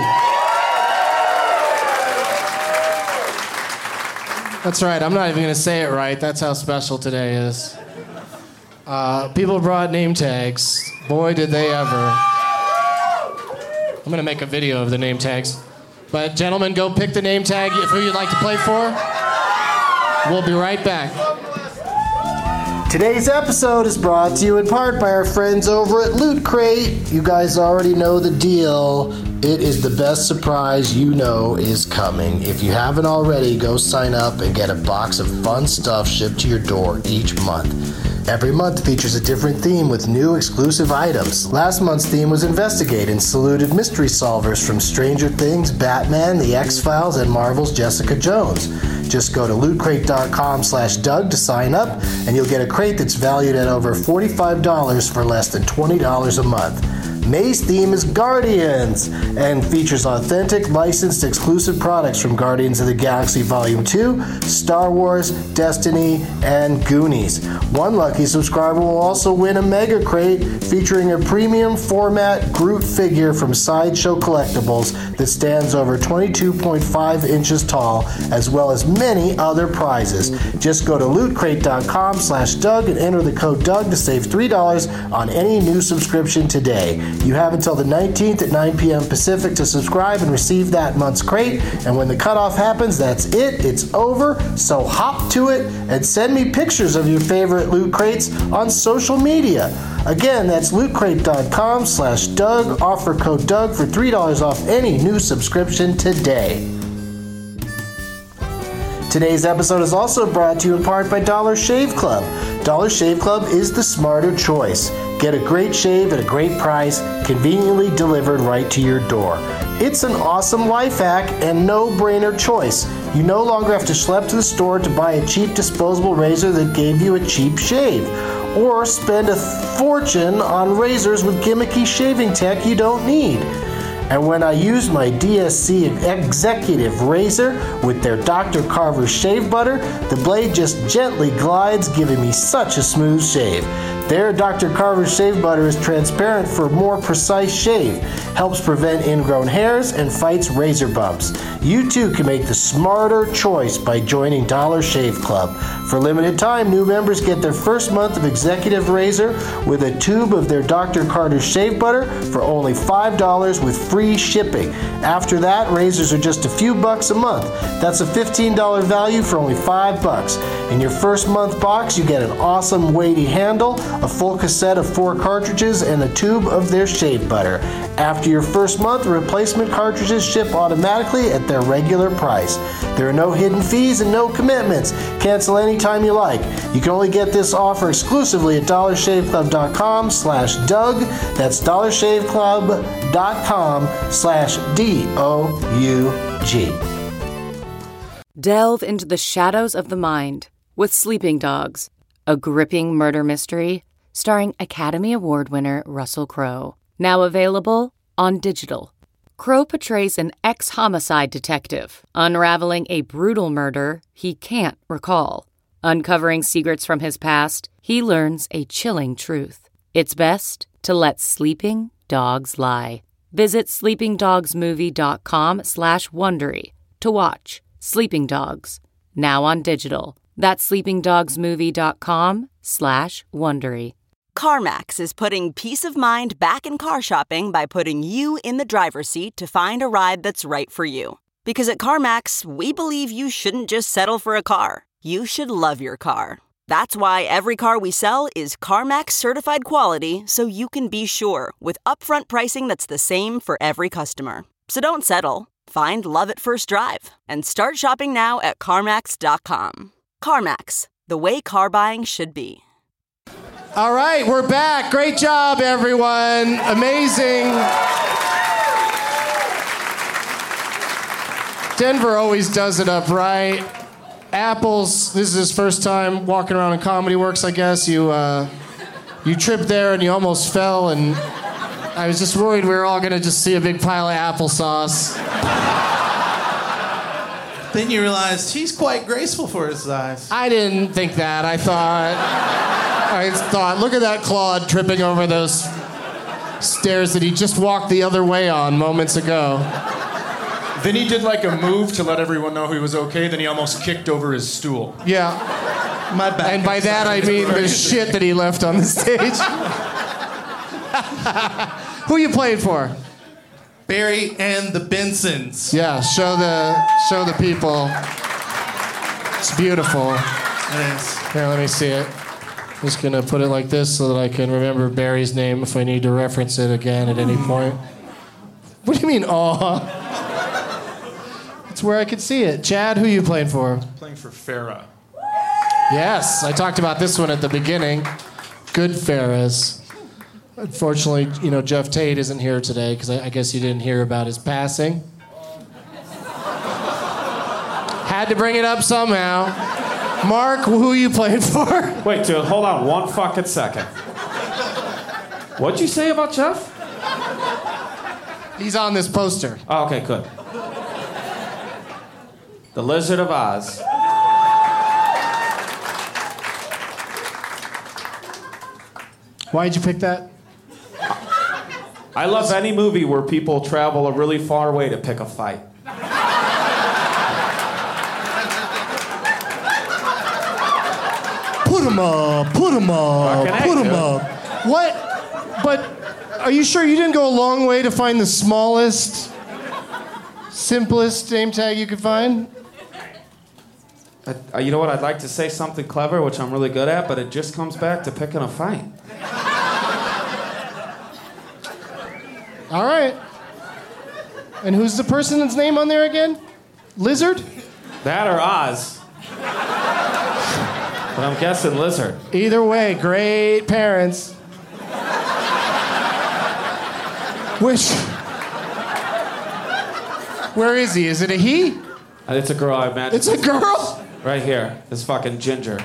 That's right. I'm not even going to say it right. That's how special today is. People brought name tags. Boy, did they ever. I'm going to make a video of the name tags. But gentlemen, go pick the name tag who you'd like to play for. We'll be right back. Today's episode is brought to you in part by our friends over at Loot Crate. You guys already know the deal. It is the best surprise you know is coming. If you haven't already, go sign up and get a box of fun stuff shipped to your door each month. Every month features a different theme with new exclusive items. Last month's theme was Investigate and saluted mystery solvers from Stranger Things, Batman, The X-Files, and Marvel's Jessica Jones. Just go to lootcrate.com/Doug to sign up, and you'll get a crate that's valued at over $45 for less than $20 a month. May's theme is Guardians and features authentic, licensed, exclusive products from Guardians of the Galaxy Volume 2, Star Wars, Destiny, and Goonies. One lucky subscriber will also win a Mega Crate featuring a premium format Groot figure from Sideshow Collectibles that stands over 22.5 inches tall, as well as many other prizes. Just go to lootcrate.com/Doug and enter the code Doug to save $3 on any new subscription today. You have until the 19th at 9 p.m. Pacific to subscribe and receive that month's crate, and when the cutoff happens, that's it. It's over, so hop to it and send me pictures of your favorite Loot Crates on social media. Again, that's lootcrate.com/Doug. Offer code Doug for $3 off any new subscription today. Today's episode is also brought to you in part by Dollar Shave Club. Dollar Shave Club is the smarter choice. Get a great shave at a great price, conveniently delivered right to your door. It's an awesome life hack and no-brainer choice. You no longer have to schlep to the store to buy a cheap disposable razor that gave you a cheap shave, or spend a fortune on razors with gimmicky shaving tech you don't need. And when I use my DSC Executive Razor with their Dr. Carver shave butter, the blade just gently glides, giving me such a smooth shave. Their Dr. Carver shave butter is transparent for a more precise shave, helps prevent ingrown hairs, and fights razor bumps. You too can make the smarter choice by joining Dollar Shave Club. For limited time, new members get their first month of Executive Razor with a tube of their Dr. Carter shave butter for only $5 with free shipping. After that, razors are just a few bucks a month. That's a $15 value for only $5. In your first month box, you get an awesome weighty handle, a full cassette of 4 cartridges, and a tube of their shave butter. After your first month, replacement cartridges ship automatically at their regular price. There are no hidden fees and no commitments. Cancel anytime you like. You can only get this offer exclusively at dollarshaveclub.com/Doug. That's dollarshaveclub.com/DOUG. Delve into the shadows of the mind with Sleeping Dogs, a gripping murder mystery starring Academy Award winner Russell Crowe. Now available on digital. Crowe portrays an ex-homicide detective unraveling a brutal murder he can't recall. Uncovering secrets from his past, he learns a chilling truth. It's best to let sleeping dogs lie. Visit sleepingdogsmovie.com/Wondery to watch Sleeping Dogs, now on digital. That's sleepingdogsmovie.com/Wondery. CarMax is putting peace of mind back in car shopping by putting you in the driver's seat to find a ride that's right for you. Because at CarMax, we believe you shouldn't just settle for a car. You should love your car. That's why every car we sell is CarMax certified quality, so you can be sure with upfront pricing that's the same for every customer. So don't settle. Find love at first drive and start shopping now at CarMax.com. CarMax, the way car buying should be. All right, we're back. Great job, everyone. Amazing. Denver always does it up right. Apples, this is his first time walking around in Comedy Works, I guess. You tripped there and you almost fell, and I was just worried we were all going to just see a big pile of applesauce. Then you realized he's quite graceful for his size. I didn't think that. I thought, look at that Claude tripping over those stairs that he just walked the other way on moments ago. Then he did like a move to let everyone know he was okay, then he almost kicked over his stool. Yeah. My back. And by that I mean the shit that he left on the stage. Who you playing for? Barry and the Bensons. Yeah, show the people. It's beautiful. It is. Here, let me see it. I'm just gonna put it like this so that I can remember Barry's name if I need to reference it again at any point. What do you mean, aw? It's where I could see it. Chad, who are you playing for? Playing for Farrah. Yes, I talked about this one at the beginning. Good Farrahs. Unfortunately, Jeff Tate isn't here today because I guess you didn't hear about his passing. Had to bring it up somehow. Mark, who are you playing for? Wait, dude, hold on one fucking second. What'd you say about Jeff? He's on this poster. Oh, okay, good. The Lizard of Oz. Why'd you pick that? I love any movie where people travel a really far way to pick a fight. Put him up, put him up, Fucking put him dude. up. What? But are you sure you didn't go a long way to find the smallest, simplest name tag you could find? You know what? I'd like to say something clever, which I'm really good at, but it just comes back to picking a fight. All right. And who's the person's name on there again? Lizard? That or Oz. But I'm guessing Lizard. Either way, great parents. Where is he? Is it a he? It's a girl, I imagine. It's a girl? Right here. This fucking ginger.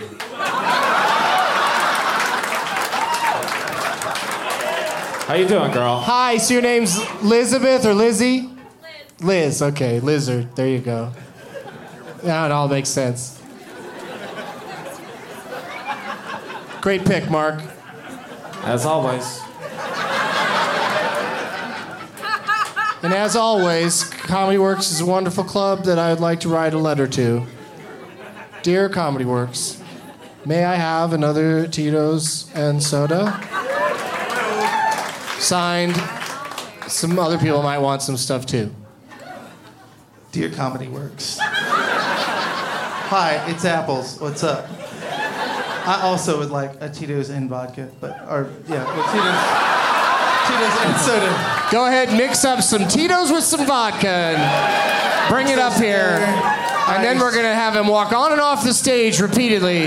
How you doing, girl? Hi, so your name's Elizabeth or Lizzie? Liz, okay, Lizard. There you go. Now it all makes sense. Great pick, Mark. As always. And as always, Comedy Works is a wonderful club that I would like to write a letter to. Dear Comedy Works, may I have another Tito's and soda? Signed, some other people might want some stuff too. Dear Comedy Works. Hi, it's Apples. What's up? I also would like a Tito's and vodka, Tito's and soda. Go ahead, mix up some Tito's with some vodka and bring it up here. And then we're gonna have him walk on and off the stage repeatedly.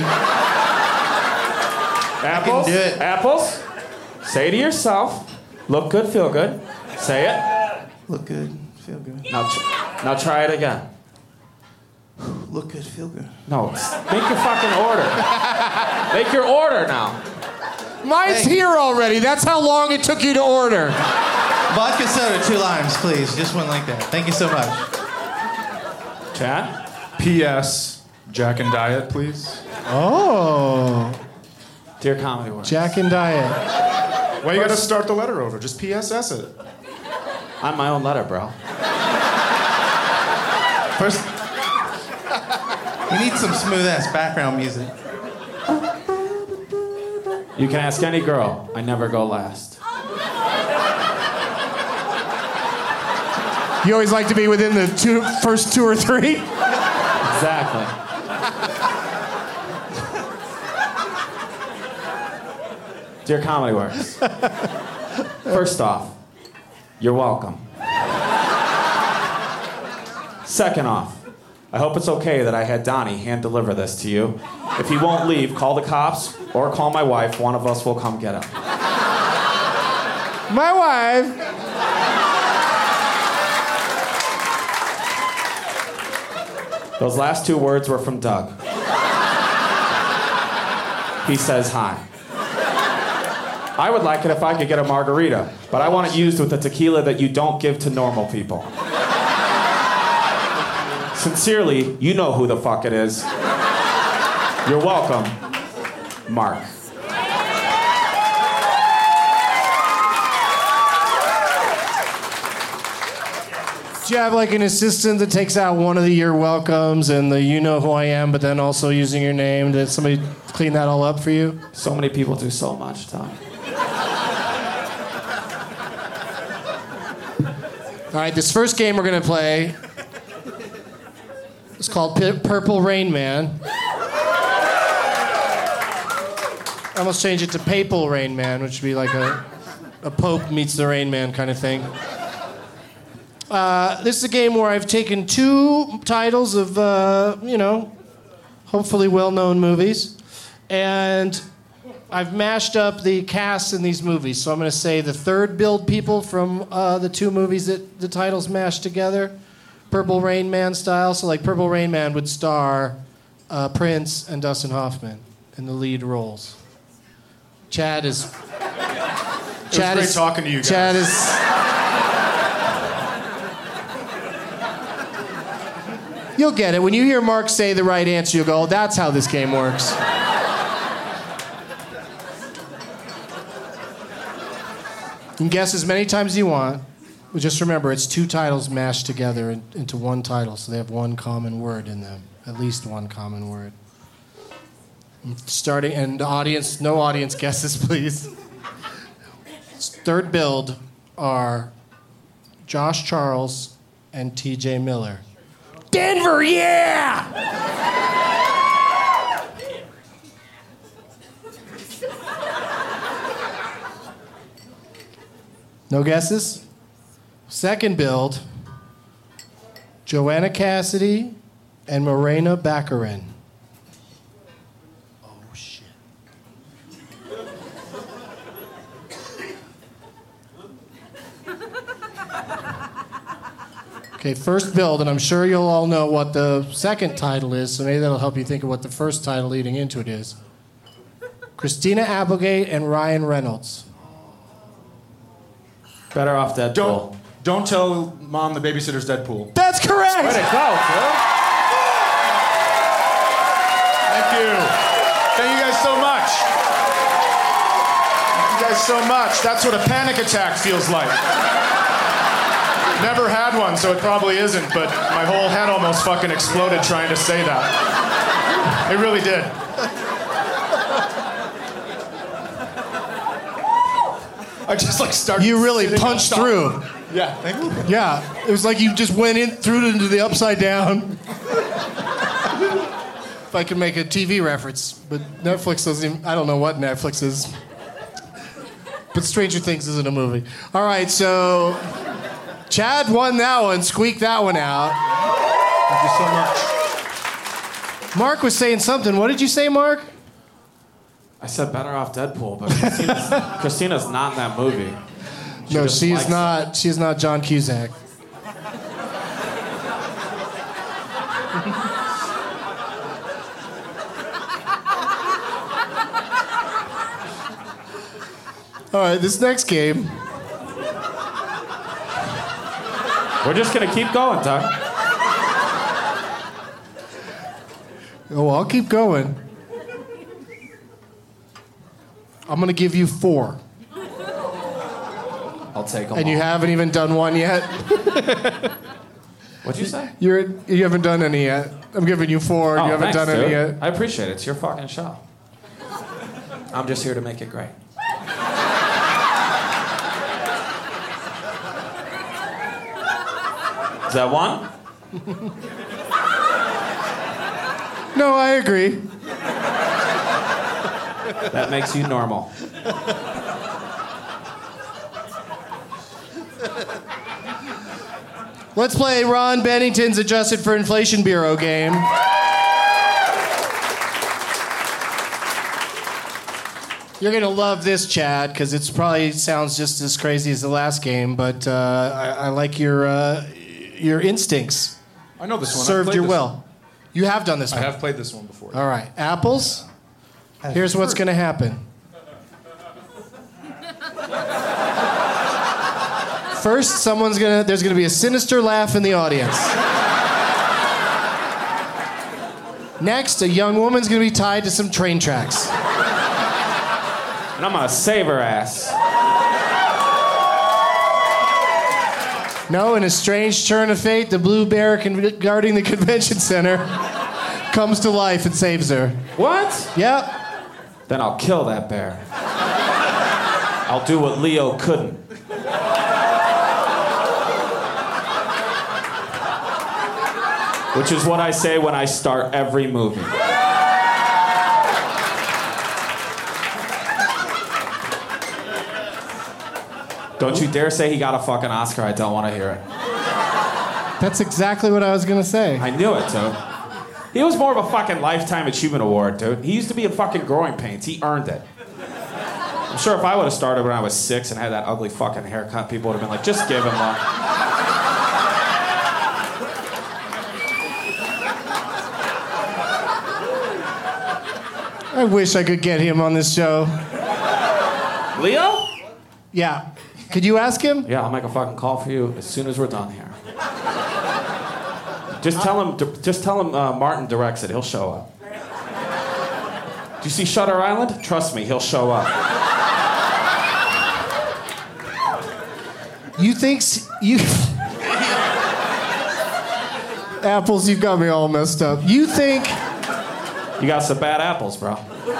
Apples? do it. Apples? Say to yourself, look good, feel good. Say it. Look good, feel good. Now try it again. Look good, feel good. No, make your fucking order. Make your order now. Mine's here already. That's how long it took you to order. Vodka soda, 2 limes, please. Just one like that. Thank you so much. Chad? P.S. Jack and Diet, please. Oh, Dear Comedy Works. Jack and Diet. Why you gotta start the letter over? Just PSS it. I'm my own letter, bro. First, you need some smooth-ass background music. You can ask any girl. I never go last. You always like to be within the first 2 or 3? Exactly. Dear Comedy Works. First off, you're welcome. Second off, I hope it's okay that I had Donnie hand deliver this to you. If he won't leave, call the cops or call my wife. One of us will come get him. My wife. Those last 2 words were from Doug. He says hi. I would like it if I could get a margarita, but I want it used with the tequila that you don't give to normal people. Sincerely, you know who the fuck it is. You're welcome, Mark. Do you have like an assistant that takes out one of the "you're welcomes" and the "you know who I am," but then also using your name? Did somebody clean that all up for you? So many people do so much, Tom. All right, this first game we're gonna play is called Purple Rain Man. I almost change it to Papal Rain Man, which would be like a Pope meets the Rain Man kind of thing. This is a game where I've taken 2 titles of, hopefully well-known movies, and I've mashed up the casts in these movies. So I'm going to say the third billed people from the 2 movies that the titles mashed together, Purple Rain Man style. So like Purple Rain Man would star Prince and Dustin Hoffman in the lead roles. Chad is... It was great talking to you guys. Chad is... You'll get it. When you hear Mark say the right answer, you'll go, oh, that's how this game works. You can guess as many times as you want. But just remember, it's two titles mashed together into one title, so they have one common word in them. At least one common word. Starting, and the audience, no audience guesses, please. Third build are Josh Charles and TJ Miller. Denver, yeah! No guesses? Second build, Joanna Cassidy and Morena Baccarin. Oh, shit. Okay, first build, and I'm sure you'll all know what the second title is, so maybe that'll help you think of what the first title leading into it is. Christina Applegate and Ryan Reynolds. Better Off Deadpool. Don't tell Mom the babysitter's Deadpool. That's correct! Way to go, Phil. Thank you. Thank you guys so much. Thank you guys so much. That's what a panic attack feels like. Never had one, so it probably isn't, but my whole head almost fucking exploded trying to say that. It really did. I just like started. You really punched through. Yeah, thank you. Yeah, it was like you just went in, threw it into the upside down. If I could make a TV reference, but Netflix doesn't even, I don't know what Netflix is. But Stranger Things isn't a movie. All right, so Chad won that one, squeaked that one out. Thank you so much. Mark was saying something. What did you say, Mark? I said Better Off Deadpool, but Christina's not in that movie. No, she's not. She's not John Cusack. All right, this next game. We're just gonna keep going, Doug. Oh, I'll keep going. I'm gonna give you 4. I'll take them And you all. haven't even done one yet. What'd you say? You haven't done any yet. I'm giving you 4. And you haven't thanks, done any dude. yet. I appreciate it. It's your fucking show. I'm just here to make it great. Is that one? No, I agree. That makes you normal. Let's play Ron Bennington's Adjusted for Inflation Bureau game. You're gonna love this, Chad, because it probably sounds just as crazy as the last game, but I like your instincts. I know this one. Served you well. You have done this one. I have played this one before. All right, apples. Here's what's gonna happen. First, there's gonna be a sinister laugh in the audience. Next, a young woman's gonna be tied to some train tracks. And I'm gonna save her ass. No, in a strange turn of fate, the blue bear guarding the convention center comes to life and saves her. What? Yep. Then I'll kill that bear. I'll do what Leo couldn't. Which is what I say when I start every movie. Don't you dare say he got a fucking Oscar. I don't want to hear it. That's exactly what I was gonna say. I knew it, dude. He was more of a fucking Lifetime Achievement Award, dude. He used to be in fucking Growing Pains. He earned it. I'm sure if I would have started when I was 6 and had that ugly fucking haircut, people would have been like, just give him one. I wish I could get him on this show. Leo? Yeah. Could you ask him? Yeah, I'll make a fucking call for you as soon as we're done here. Just tell him Martin directs it. He'll show up. Do you see Shutter Island? Trust me, he'll show up. You think you? Apples, you've got me all messed up. You think? You got some bad apples, bro.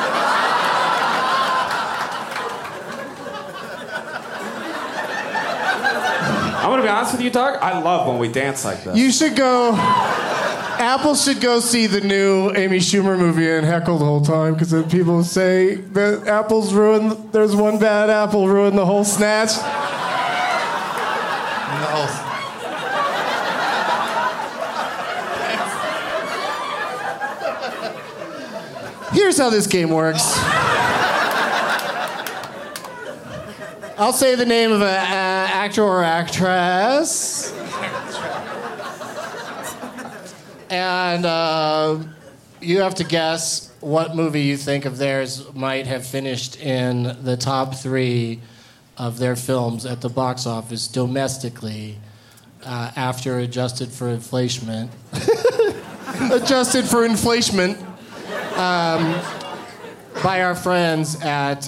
I'm gonna be honest with you, Doug. I love when we dance like this. You should go. Apples should go see the new Amy Schumer movie and heckle the whole time because then people say that apples ruin. There's one bad apple ruined the whole snatch. Here's how this game works. I'll say the name of an actor or actress. And you have to guess what movie you think of theirs might have finished in the top 3 of their films at the box office domestically after adjusted for inflation. Adjusted for inflation. By our friends at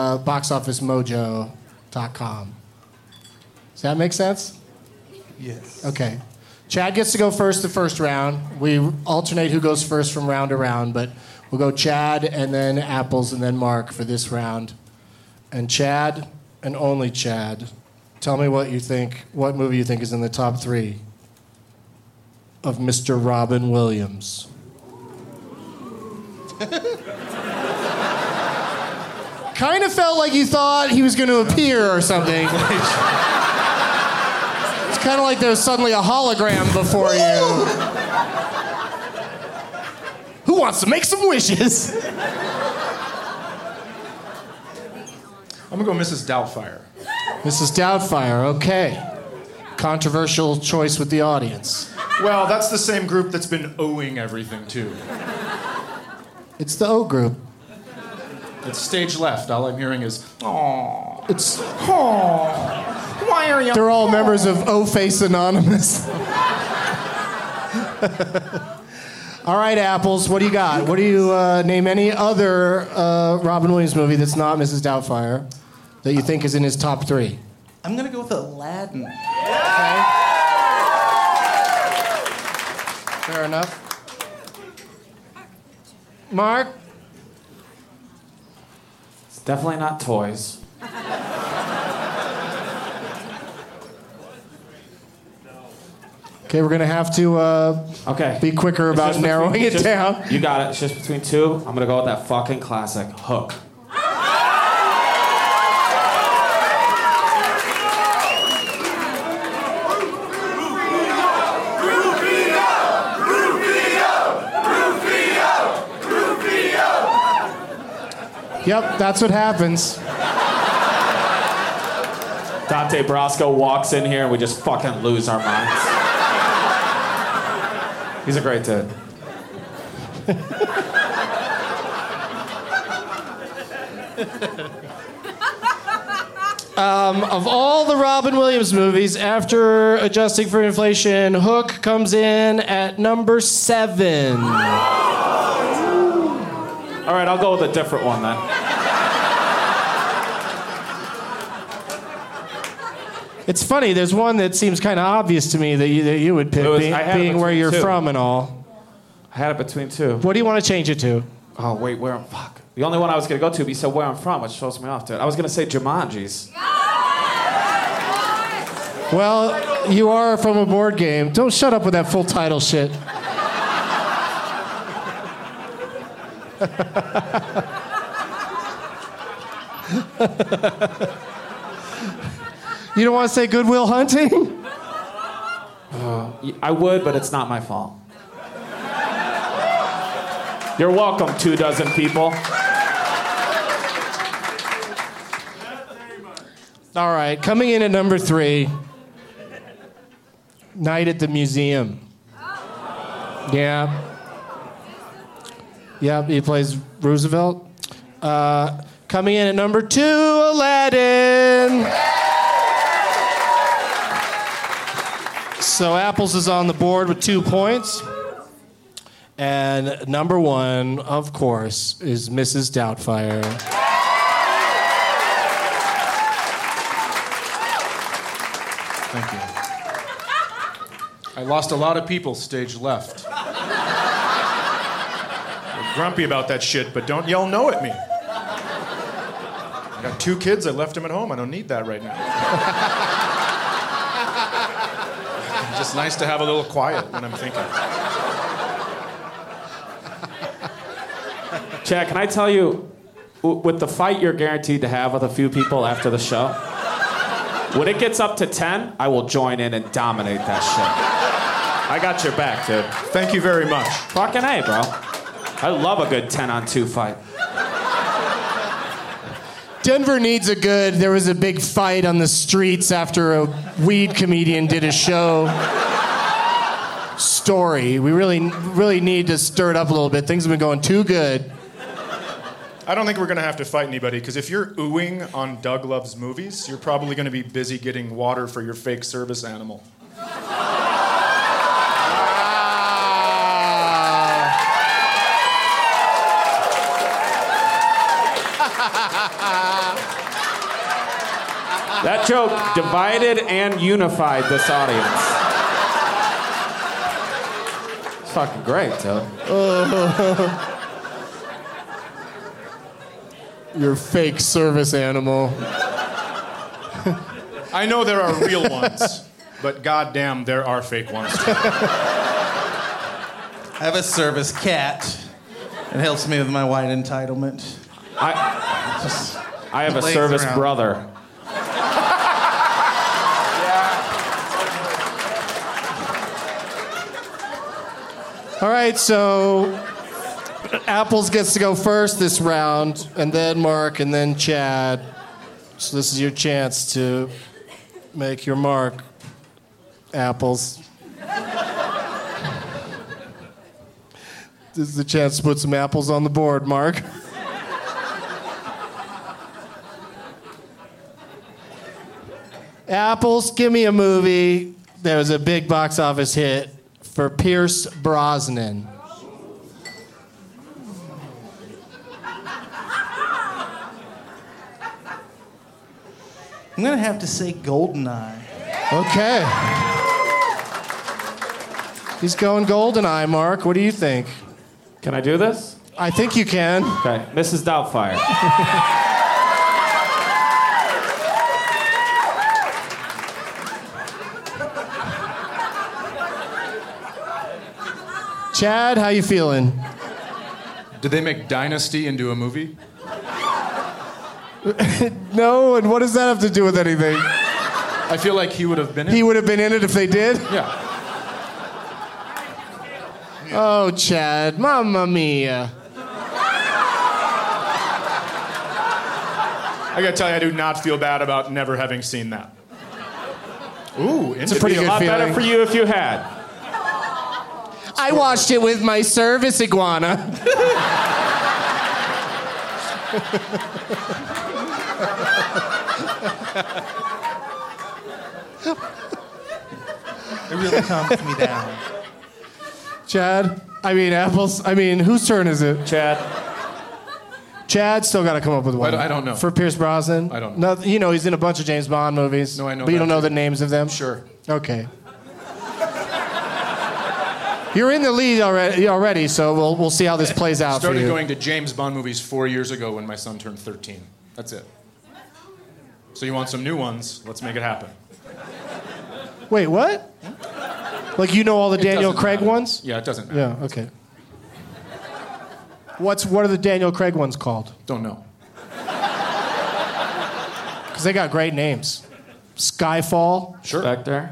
boxofficemojo.com. Does that make sense? Yes. Okay. Chad gets to go first the first round. We alternate who goes first from round to round, but we'll go Chad and then Apples and then Mark for this round. And Chad, and only Chad, tell me what movie you think is in the top 3 of Mr. Robin Williams. Kind of felt like you thought he was going to appear or something. It's kind of like there was suddenly a hologram before you. Who wants to make some wishes? I'm gonna go Mrs. Doubtfire. Mrs. Doubtfire, okay. Controversial choice with the audience. Well, that's the same group that's been owing everything too. It's the O group. It's stage left. All I'm hearing is, "Aww." It's Aww. Why are you? They're all members of O-Face Anonymous. All right, Apples, what do you got? What do you name any other Robin Williams movie that's not Mrs. Doubtfire that you think is in his top 3? I'm gonna go with Aladdin. Okay. Fair enough. Mark? It's definitely not toys. Okay, we're gonna have to be quicker about narrowing it down. You got it. It's just between 2. I'm gonna go with that fucking classic, Hook. Yep, that's what happens. Dante Brasco walks in here and we just fucking lose our minds. He's a great dude. Of all the Robin Williams movies, after adjusting for inflation, Hook comes in at number 7. All right, I'll go with a different one then. It's funny, there's one that seems kind of obvious to me that you would pick, being where you're from and all. I had it between 2. What do you want to change it to? Oh, wait, fuck. The only one I was going to go to, but you said where I'm from, which throws me off, dude. I was going to say Jumanji's. Well, you are from a board game. Don't shut up with that full title shit. You don't want to say Good Will Hunting? I would, but it's not my fault. You're welcome, 2 dozen people. All right, coming in at number 3, Night at the Museum. Yeah. Yep, he plays Roosevelt. Coming in at number 2, So Apples is on the board with 2 points. And number 1, of course, is Mrs. Doubtfire. Thank you. I lost a lot of people stage left. They're grumpy about that shit, but don't yell no at me. I got 2 kids, I left them at home. I don't need that right now. It's just nice to have a little quiet when I'm thinking. Chad, can I tell you, with the fight you're guaranteed to have with a few people after the show, when it gets up to 10, I will join in and dominate that shit. I got your back, dude. Thank you very much. Fucking A, bro. I love a good 10-on-2 fight. Denver needs a good, there was a big fight on the streets after a weed comedian did a show story. We really need to stir it up a little bit. Things have been going too good. I don't think we're going to have to fight anybody, because if you're oohing on Doug Loves Movies, you're probably going to be busy getting water for your fake service animal. That joke divided and unified this audience. It's fucking great, dude. Your fake service animal. I know there are real ones, but goddamn, there are fake ones too. I have a service cat. It helps me with my white entitlement. I have a lays service around. brother. All right, so Apples gets to go first this round, and then Mark, and then Chad. So this is your chance to make your mark, Apples. This is the chance to put some apples on the board, Mark. Apples, give me a movie that was a big box office hit for Pierce Brosnan. I'm gonna have to say Goldeneye. Okay. He's going Goldeneye, Mark. What do you think? Can I do this? I think you can. Okay, Mrs. Doubtfire. Chad, how you feeling? Did they make Dynasty into a movie? No, and what does that have to do with anything? I feel like he would have been in it. He would have been in it if they did? Yeah. Oh, Chad, Mamma Mia. I gotta tell you, I do not feel bad about never having seen that. Ooh, It's a pretty It'd be good a lot better feeling. for you if you had. I watched it with my service iguana. It really calms me down. Chad, Apples, whose turn is it? Chad. Chad still got to come up with one. I don't know. For Pierce Brosnan? I don't know. No, you know, he's in a bunch of James Bond movies. No, I know But you that don't know too. the names of them? Sure. Okay. You're in the lead already, so we'll see how this plays out for Started you. going to James Bond movies 4 years ago when my son turned 13. That's it. So you want some new ones? Let's make it happen. Wait, what? Like you know all the Daniel doesn't Craig matter. ones? Yeah, it doesn't matter. Yeah, okay. What are the Daniel Craig ones called? Don't know. Because they got great names. Skyfall, Sure. Spectre.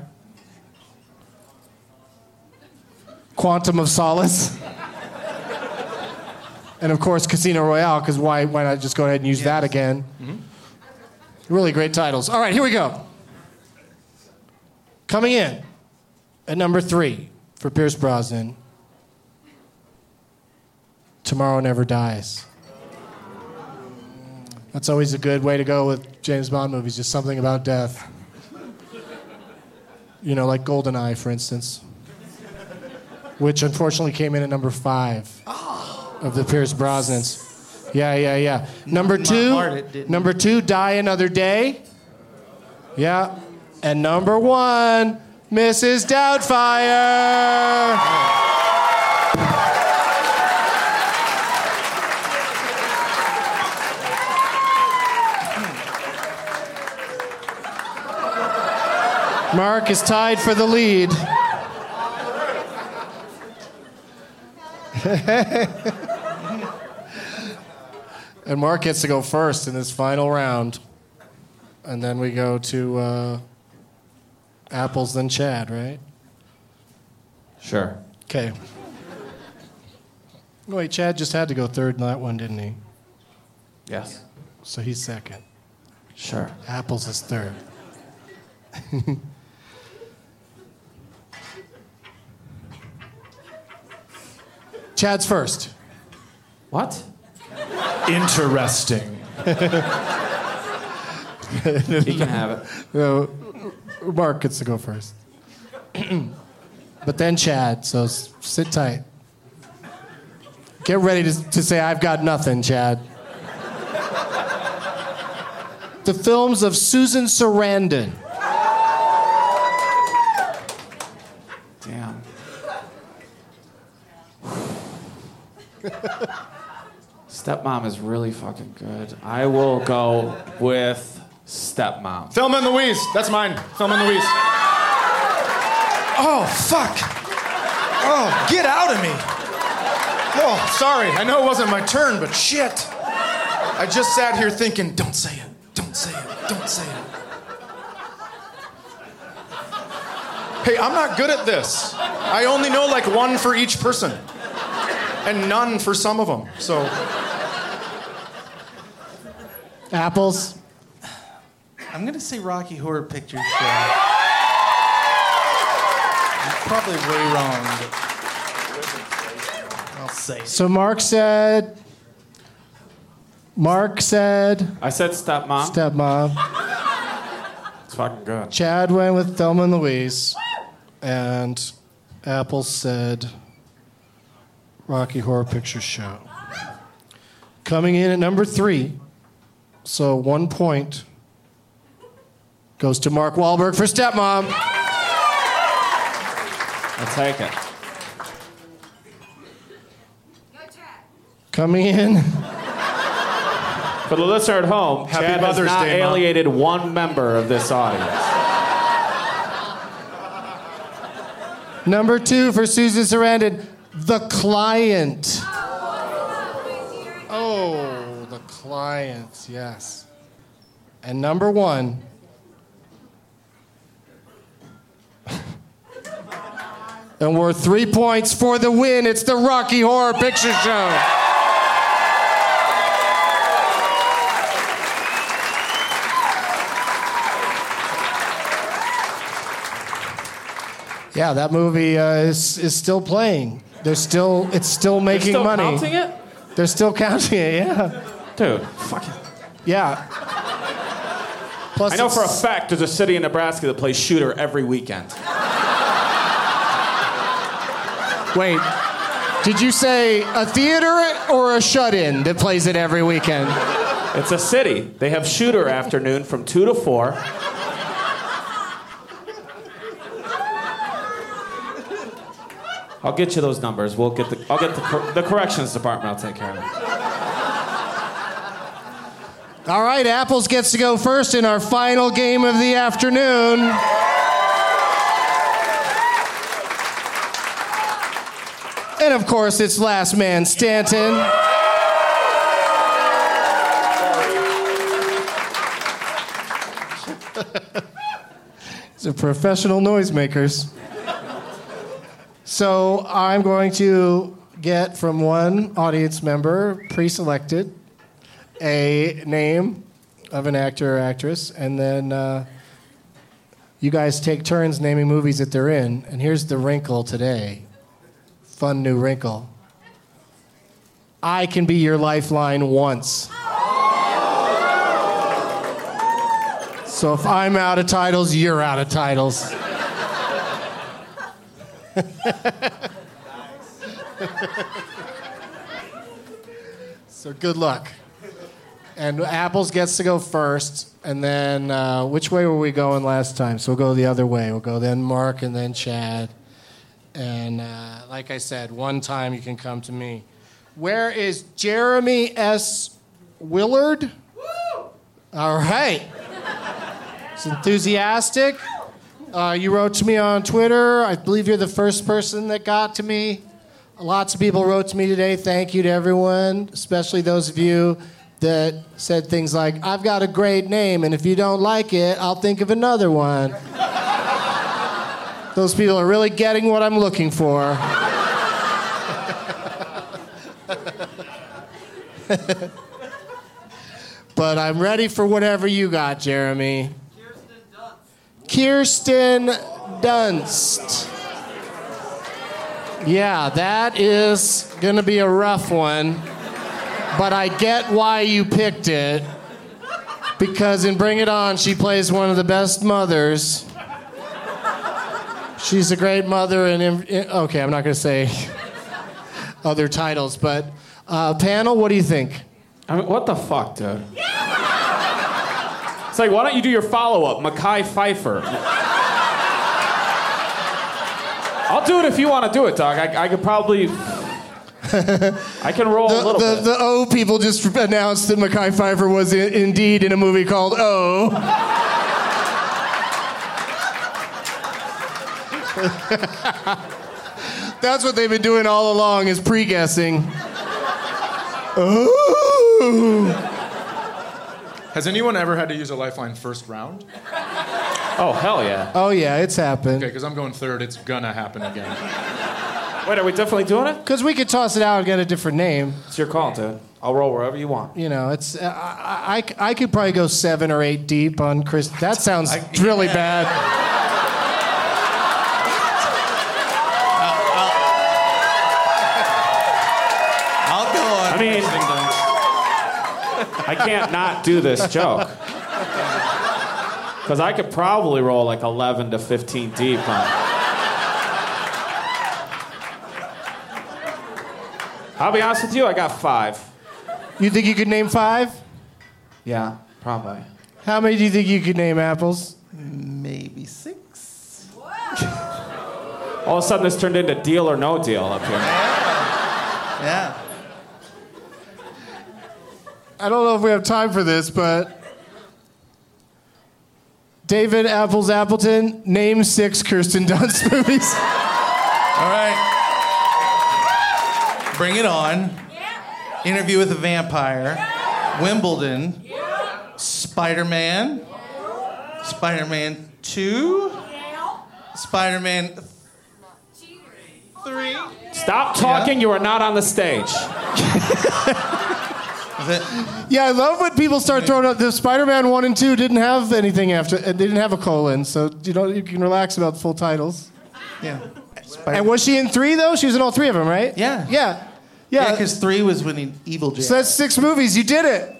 Quantum of Solace, and of course Casino Royale, because why not just go ahead and use that again? Mm-hmm. Really great titles. All right, here we go. Coming in at number 3 for Pierce Brosnan, Tomorrow Never Dies. That's always a good way to go with James Bond movies, just something about death. You know, like GoldenEye, for instance. Which unfortunately came in at number 5 of the Pierce Brosnans. Yeah. Number 2, Die Another Day. Yeah. And number 1, Mrs. Doubtfire. Mark is tied for the lead. And Mark gets to go first in this final round. And then we go to Apples, then Chad, right? Sure. Okay. Wait, Chad just had to go third in that one, didn't he? Yes. So he's second. Sure. Apples is third. Chad's first. What? Interesting. He can have it. No, Mark gets to go first. But then Chad, so sit tight. Get ready to say, I've got nothing, Chad. The films of Susan Sarandon. Damn. Stepmom is really fucking good. I will go with Stepmom. Thelma and Louise. That's mine. Thelma and Louise. Oh, fuck. Oh, get out of me. Oh, sorry. I know it wasn't my turn, but shit. I just sat here thinking, don't say it. Don't say it. Don't say it. Hey, I'm not good at this. I only know like one for each person. And none for some of them, so... Apples. I'm gonna say Rocky Horror Picture Show. I'm probably way wrong, but I'll say it. So Mark said... I said Stepmom. Stepmom. It's fucking good. Chad went with Thelma and Louise. And Apples said... Rocky Horror Picture Show. Coming in at number 3, so 1 point goes to Mark Wahlberg for Stepmom. I'll take it. Coming in. For the listener at home, Happy Chad Mother's has not Day, Mom. alienated one member of this audience. Number 2 for Susan Sarandon, The Client. Oh, The Client, yes. And number 1. And worth 3 points for the win. It's the Rocky Horror Picture Show. Yeah, that movie is still playing. It's still making money. They're still counting it? They're still counting it, yeah. Dude, fuck it. Yeah. Plus I know for a fact there's a city in Nebraska that plays Shooter every weekend. Wait, did you say a theater or a shut-in that plays it every weekend? It's a city. They have Shooter afternoon from 2 to 4. I'll get you those numbers. I'll get the corrections department. I'll take care of it. All right, Apples gets to go first in our final game of the afternoon. And of course, it's Last Man Stanton. These are professional noisemakers. So I'm going to get from one audience member, pre-selected, a name of an actor or actress, and then you guys take turns naming movies that they're in. And here's the wrinkle today. Fun new wrinkle. I can be your lifeline once. So if I'm out of titles, you're out of titles. So good luck. And Apples gets to go first, and then which way were we going last time? So we'll go the other way. We'll go then Mark and then Chad. And like I said, one time you can come to me. Where is Jeremy S. Willard? Woo! All right. It's enthusiastic. You wrote to me on Twitter. I believe you're the first person that got to me. Lots of people wrote to me today. Thank you to everyone, especially those of you that said things like, I've got a great name, and if you don't like it, I'll think of another one. Those people are really getting what I'm looking for. But I'm ready for whatever you got, Jeremy. Kirsten Dunst. Yeah, that is going to be a rough one. But I get why you picked it. Because in Bring It On, she plays one of the best mothers. She's a great mother. Okay, I'm not going to say other titles. But panel, what do you think? I mean, what the fuck, dude? It's like, why don't you do your follow-up, Mekhi Phifer? I'll do it if you want to do it, dog. I could probably... I can roll a little bit. The O people just announced that Mekhi Phifer was indeed in a movie called O. That's what they've been doing all along, is pre-guessing. Oh. Has anyone ever had to use a lifeline first round? Oh, hell yeah. Oh, yeah, it's happened. Okay, because I'm going third. It's gonna happen again. Wait, are we definitely doing it? Because we could toss it out and get a different name. It's your call, dude. I'll roll wherever you want. You know, it's I could probably go 7 or 8 deep on Chris. That sounds really bad. I'll go on. I mean, I can't not do this joke. Because I could probably roll like 11 to 15 deep on. I'll be honest with you, I got 5. You think you could name 5? Yeah, probably. How many do you think you could name, Apples? Maybe 6. All of a sudden, this turned into Deal or No Deal up here. Yeah. I don't know if we have time for this, but David Apples Appleton, name 6 Kirsten Dunst movies. All right. Bring It On. Yeah. Interview with a Vampire. Yeah. Wimbledon. Yeah. Spider-Man. Yeah. Spider-Man 2. Yeah. Spider-Man 3. Stop talking. You are not on the stage. Yeah, I love when people start throwing out. The Spider-Man 1 and 2 didn't have anything after. They didn't have a colon, so you can relax about the full titles. Yeah. And was she in 3 though? She was in all 3 of them, right? Yeah. Yeah. Yeah, because 3 was when Evil J. So that's 6 movies. You did it.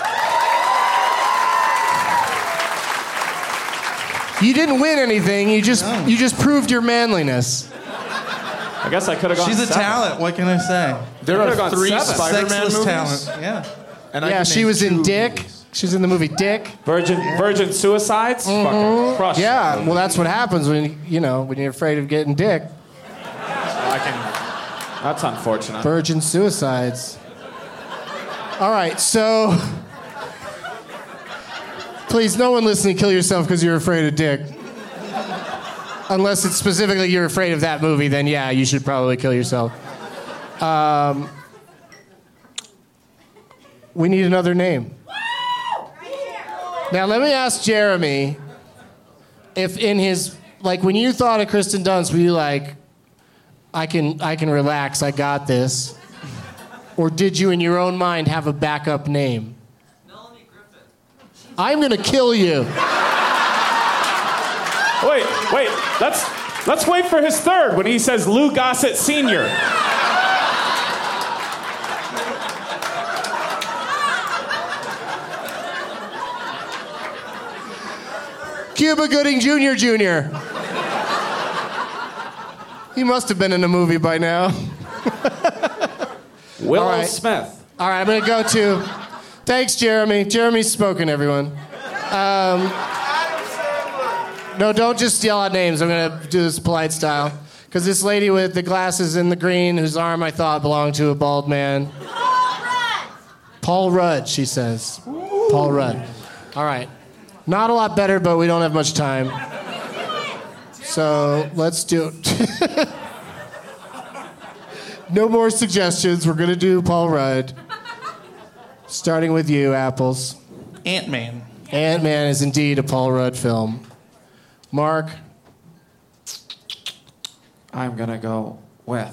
You didn't win anything. You just proved your manliness. I guess I could have gone. She's a 7. talent. What can I say? There are 3 Spider-Man Sexless movies. talent. Yeah. And I Yeah, could she name was in 2 Dick. movies. She was in the movie Dick. Virgin Suicides? Fucking crushed. Yeah, well, that's what happens when you're afraid of getting dick. That's unfortunate. Virgin Suicides. All right, so please, no one listening, kill yourself because you're afraid of dick. Unless it's specifically you're afraid of that movie, then yeah, you should probably kill yourself. We need another name. Now, let me ask Jeremy if in his, like, when you thought of Kirsten Dunst, were you like, I can relax, I got this? Or did you, in your own mind, have a backup name? Melanie Griffith. I'm gonna kill you. Wait. Let's wait for his third when he says Lou Gossett Sr. Cuba Gooding Jr. He must have been in a movie by now. Willow Smith. All right, I'm going to go to... Thanks, Jeremy. Jeremy's spoken, everyone. No, don't just yell out names. I'm going to do this polite style. Because this lady with the glasses and the green, whose arm I thought belonged to a bald man. Paul Rudd, she says. Paul Rudd. All right. Not a lot better, but we don't have much time. So let's do it. No more suggestions. We're going to do Paul Rudd. Starting with you, Apples. Ant-Man. Ant-Man is indeed a Paul Rudd film. Mark? I'm going to go with...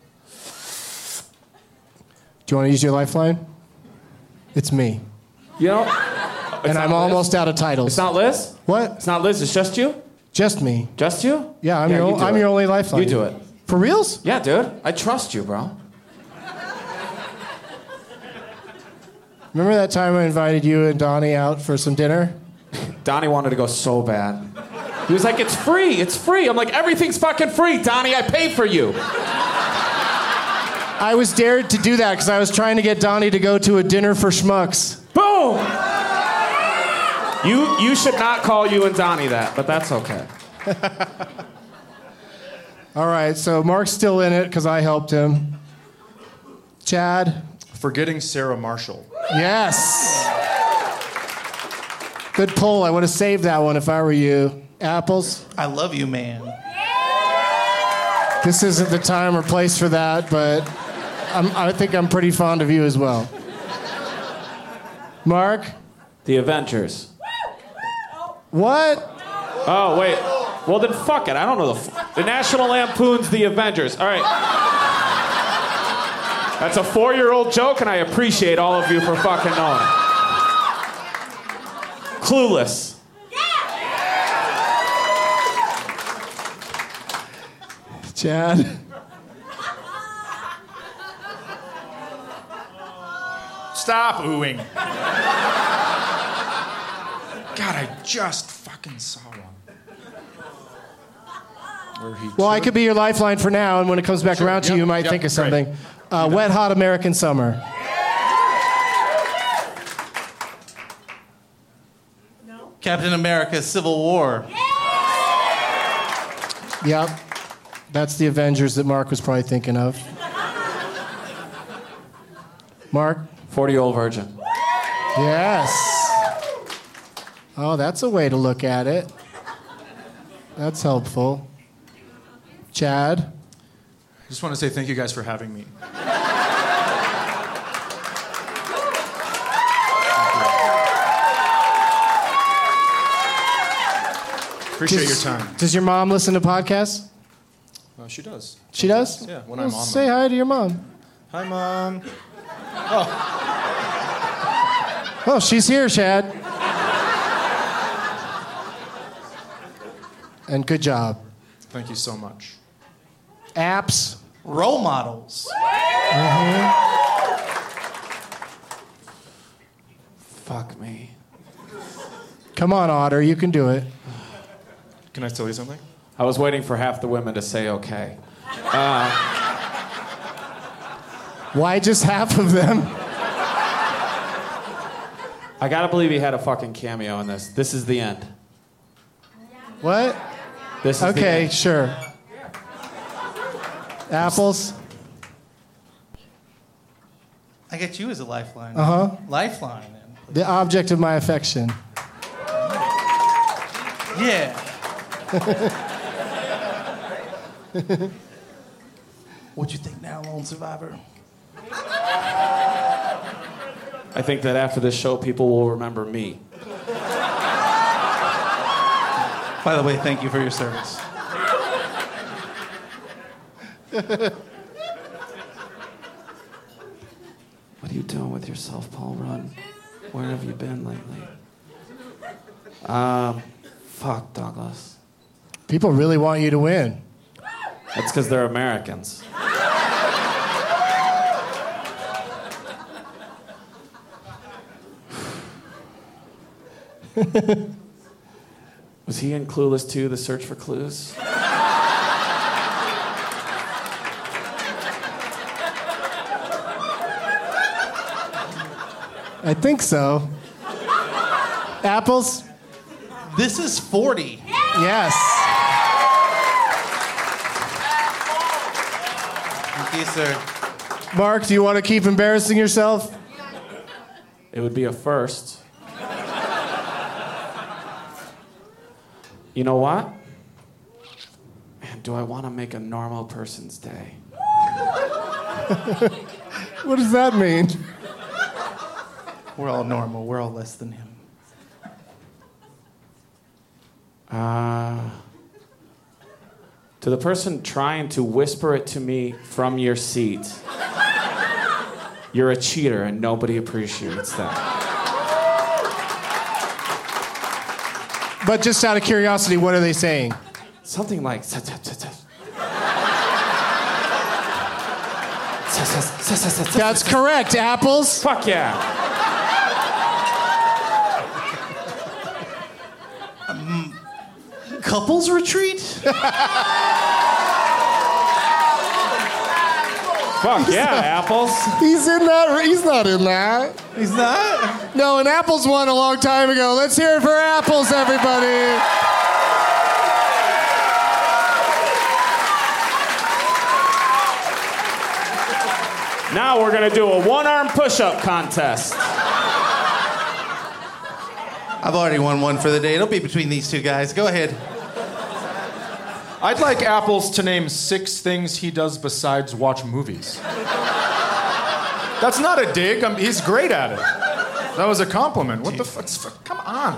Do you want to use your lifeline? It's me. You know... And I'm almost out of titles. It's not Liz? What? It's not Liz, it's just you? Just me. Just you? Yeah, I'm your only lifeline. You do it. For reals? Yeah, dude. I trust you, bro. Remember that time I invited you and Donnie out for some dinner? Donnie wanted to go so bad. He was like, it's free, it's free. I'm like, everything's fucking free, Donnie, I paid for you. I was dared to do that because I was trying to get Donnie to go to a dinner for schmucks. Boom! You should not call you and Donnie that, but that's okay. All right, so Mark's still in it because I helped him. Chad? Forgetting Sarah Marshall. Yes. Good pull. I would have saved that one if I were you. Apples? I love you, man. This isn't the time or place for that, but I think I'm pretty fond of you as well. Mark? The Avengers. What? Oh, wait. Well, then fuck it. I don't know the National Lampoon's The Avengers. All right. That's a 4-year-old joke, and I appreciate all of you for fucking knowing it. Clueless. Chad? Stop oohing. God, I just fucking saw one. Well, I could be your lifeline for now, and when it comes back around to you, you might think of something. Wet Hot American Summer. No. Captain America: Civil War. Yep. That's the Avengers that Mark was probably thinking of. Mark? 40-Year-Old Virgin. Yes. Oh, that's a way to look at it. That's helpful. Chad? I just want to say thank you guys for having me. Appreciate your time. Does your mom listen to podcasts? She does. She does? Yeah, when I'm on Say hi to your mom. Hi, Mom. Oh, she's here, Chad. And good job. Thank you so much. Apps. Role models. Fuck me. Come on, Otter, you can do it. Can I tell you something? I was waiting for half the women to say okay. Why just half of them? I gotta believe he had a fucking cameo in this. This is the end. What? This is the Okay, end. sure. Apples? I get you as a lifeline. Lifeline, then. The object of my affection. Yeah. What you think now, Lone Survivor? I think that after this show, people will remember me. By the way, thank you for your service. What are you doing with yourself, Paul Rudd? Where have you been lately? Fuck, Douglas. People really want you to win. That's because they're Americans. Was he in Clueless 2, The Search for Clues? I think so. Apples? This is 40. Yes. Thank you, sir. Mark, do you want to keep embarrassing yourself? It would be a first. You know what? Man, do I want to make a normal person's day? What does that mean? We're all normal. We're all less than him. To the person trying to whisper it to me from your seat, you're a cheater and nobody appreciates that. But just out of curiosity, what are they saying? Something like... That's correct, Apples. Fuck yeah. Couples retreat? Fuck yeah, Apples. He's in that. He's not in that. He's not? No, and Apples won a long time ago. Let's hear it for Apples, everybody. Now we're gonna do a one-arm push-up contest. I've already won one for the day. It'll be between these two guys. Go ahead. I'd like Apples to name 6 things he does besides watch movies. That's not a dig. He's great at it. That was a compliment. What the fuck? Come on.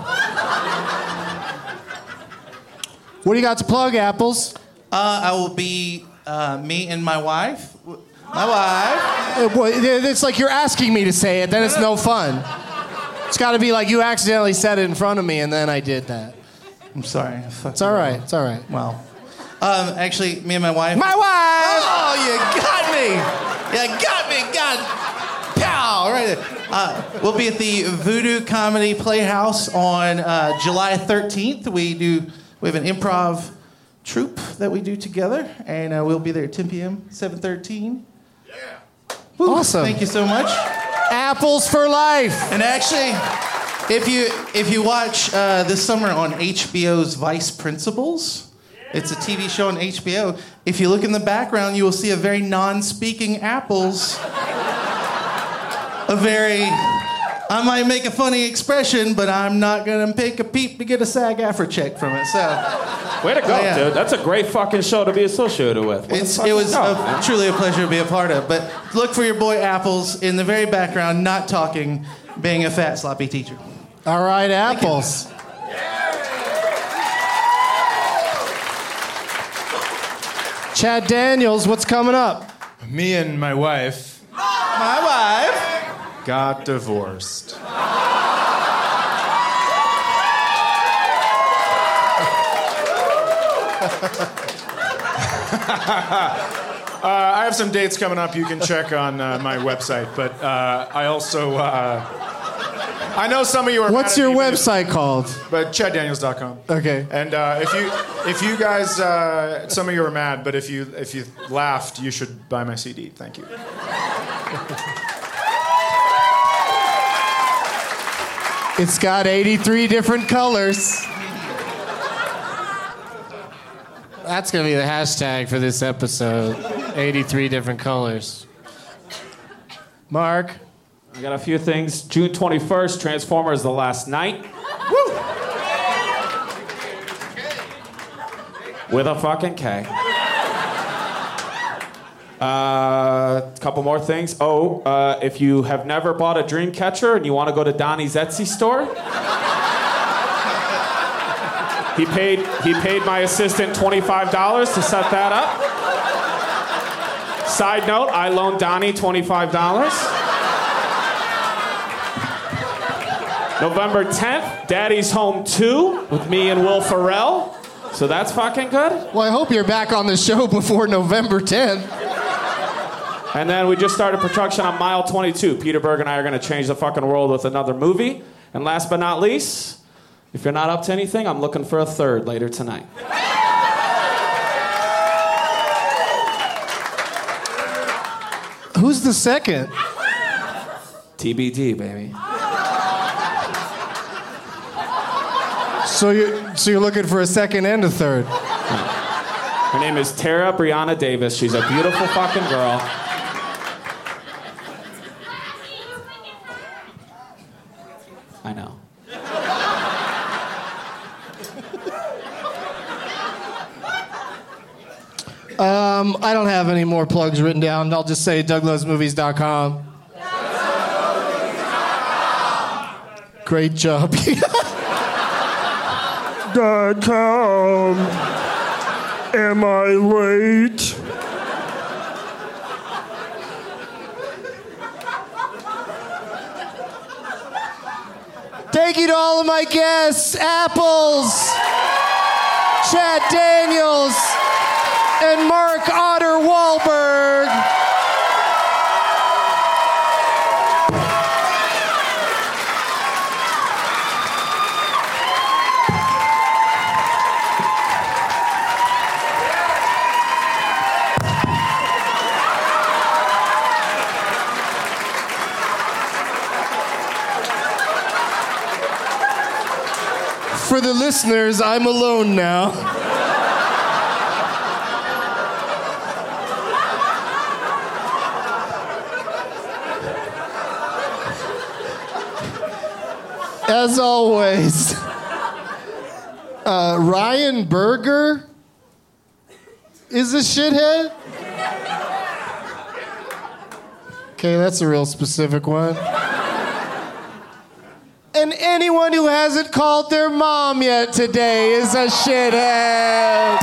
What do you got to plug, Apples? I will be me and my wife. My wife. It's like you're asking me to say it, then it's no fun. It's got to be like you accidentally said it in front of me, and then I did that. I'm sorry. It's all right. It's all right. Well, actually, me and my wife. My wife! Oh, you got me! You got me! God, pow! Right there. We'll be at the Voodoo Comedy Playhouse on July 13th. We have an improv troupe that we do together, and we'll be there at 10 p.m. 7:13. Yeah. Woo. Awesome. Thank you so much. Apples for life. And actually, if you watch this summer on HBO's Vice Principals, it's a TV show on HBO. If you look in the background, you will see a very non-speaking Apples. I might make a funny expression, but I'm not gonna take a peep to get a SAG-AFTRA check from it. So, way to go, dude. That's a great fucking show to be associated with. It was truly a pleasure to be a part of. But look for your boy Apples in the very background, not talking, being a fat, sloppy teacher. All right, Apples. Chad Daniels, what's coming up? Me and my wife My wife. got divorced. I have some dates coming up you can check on my website, but I also... I know some of you are... What's your website called? But ChadDaniels.com. Okay. And if you guys, some of you are mad, but if you laughed, you should buy my CD. Thank you. It's got 83 different colors. That's going to be the hashtag for this episode. 83 different colors. Mark? I got a few things. June 21st, Transformers: The Last Night. Woo! With a fucking K. A couple more things. If you have never bought a dream catcher and you want to go to Donnie's Etsy store, he paid my assistant $25 to set that up. Side note, I loaned Donnie $25. November 10th, Daddy's Home 2 with me and Will Ferrell. So that's fucking good. Well, I hope you're back on the show before November 10th. And then we just started production on Mile 22. Peter Berg and I are going to change the fucking world with another movie. And last but not least, if you're not up to anything, I'm looking for a third later tonight. Who's the second? TBD, baby. So you're looking for a second and a third. Her name is Tara Brianna Davis. She's a beautiful fucking girl. I know. I don't have any more plugs written down. I'll just say DougLovesMovies.com. Great job. .com. Am I late? Thank you to all of my guests, Apples, Chad Daniels, and Mark Otter Wahlberg. For the listeners, I'm alone now. As always, Ryan Berger is a shithead? Okay, that's a real specific one. And anyone who hasn't called their mom yet today is a shithead.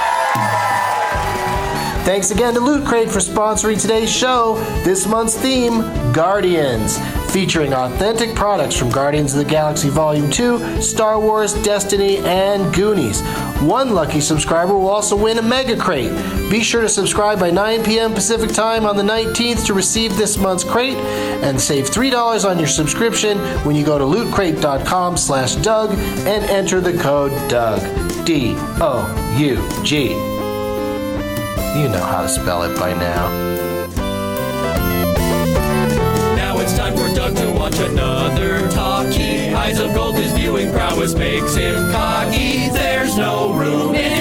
Thanks again to Loot Crate for sponsoring today's show. This month's theme, Guardians, featuring authentic products from Guardians of the Galaxy Volume 2, Star Wars, Destiny, and Goonies. One lucky subscriber will also win a Mega Crate. Be sure to subscribe by 9 p.m. Pacific Time on the 19th to receive this month's crate and save $3 on your subscription when you go to lootcrate.com/Doug and enter the code DOUG. D-O-U-G. You know how to spell it by now. Now it's time for Doug to watch another talkie. Eyes of gold, his viewing prowess makes him cocky. There's no room in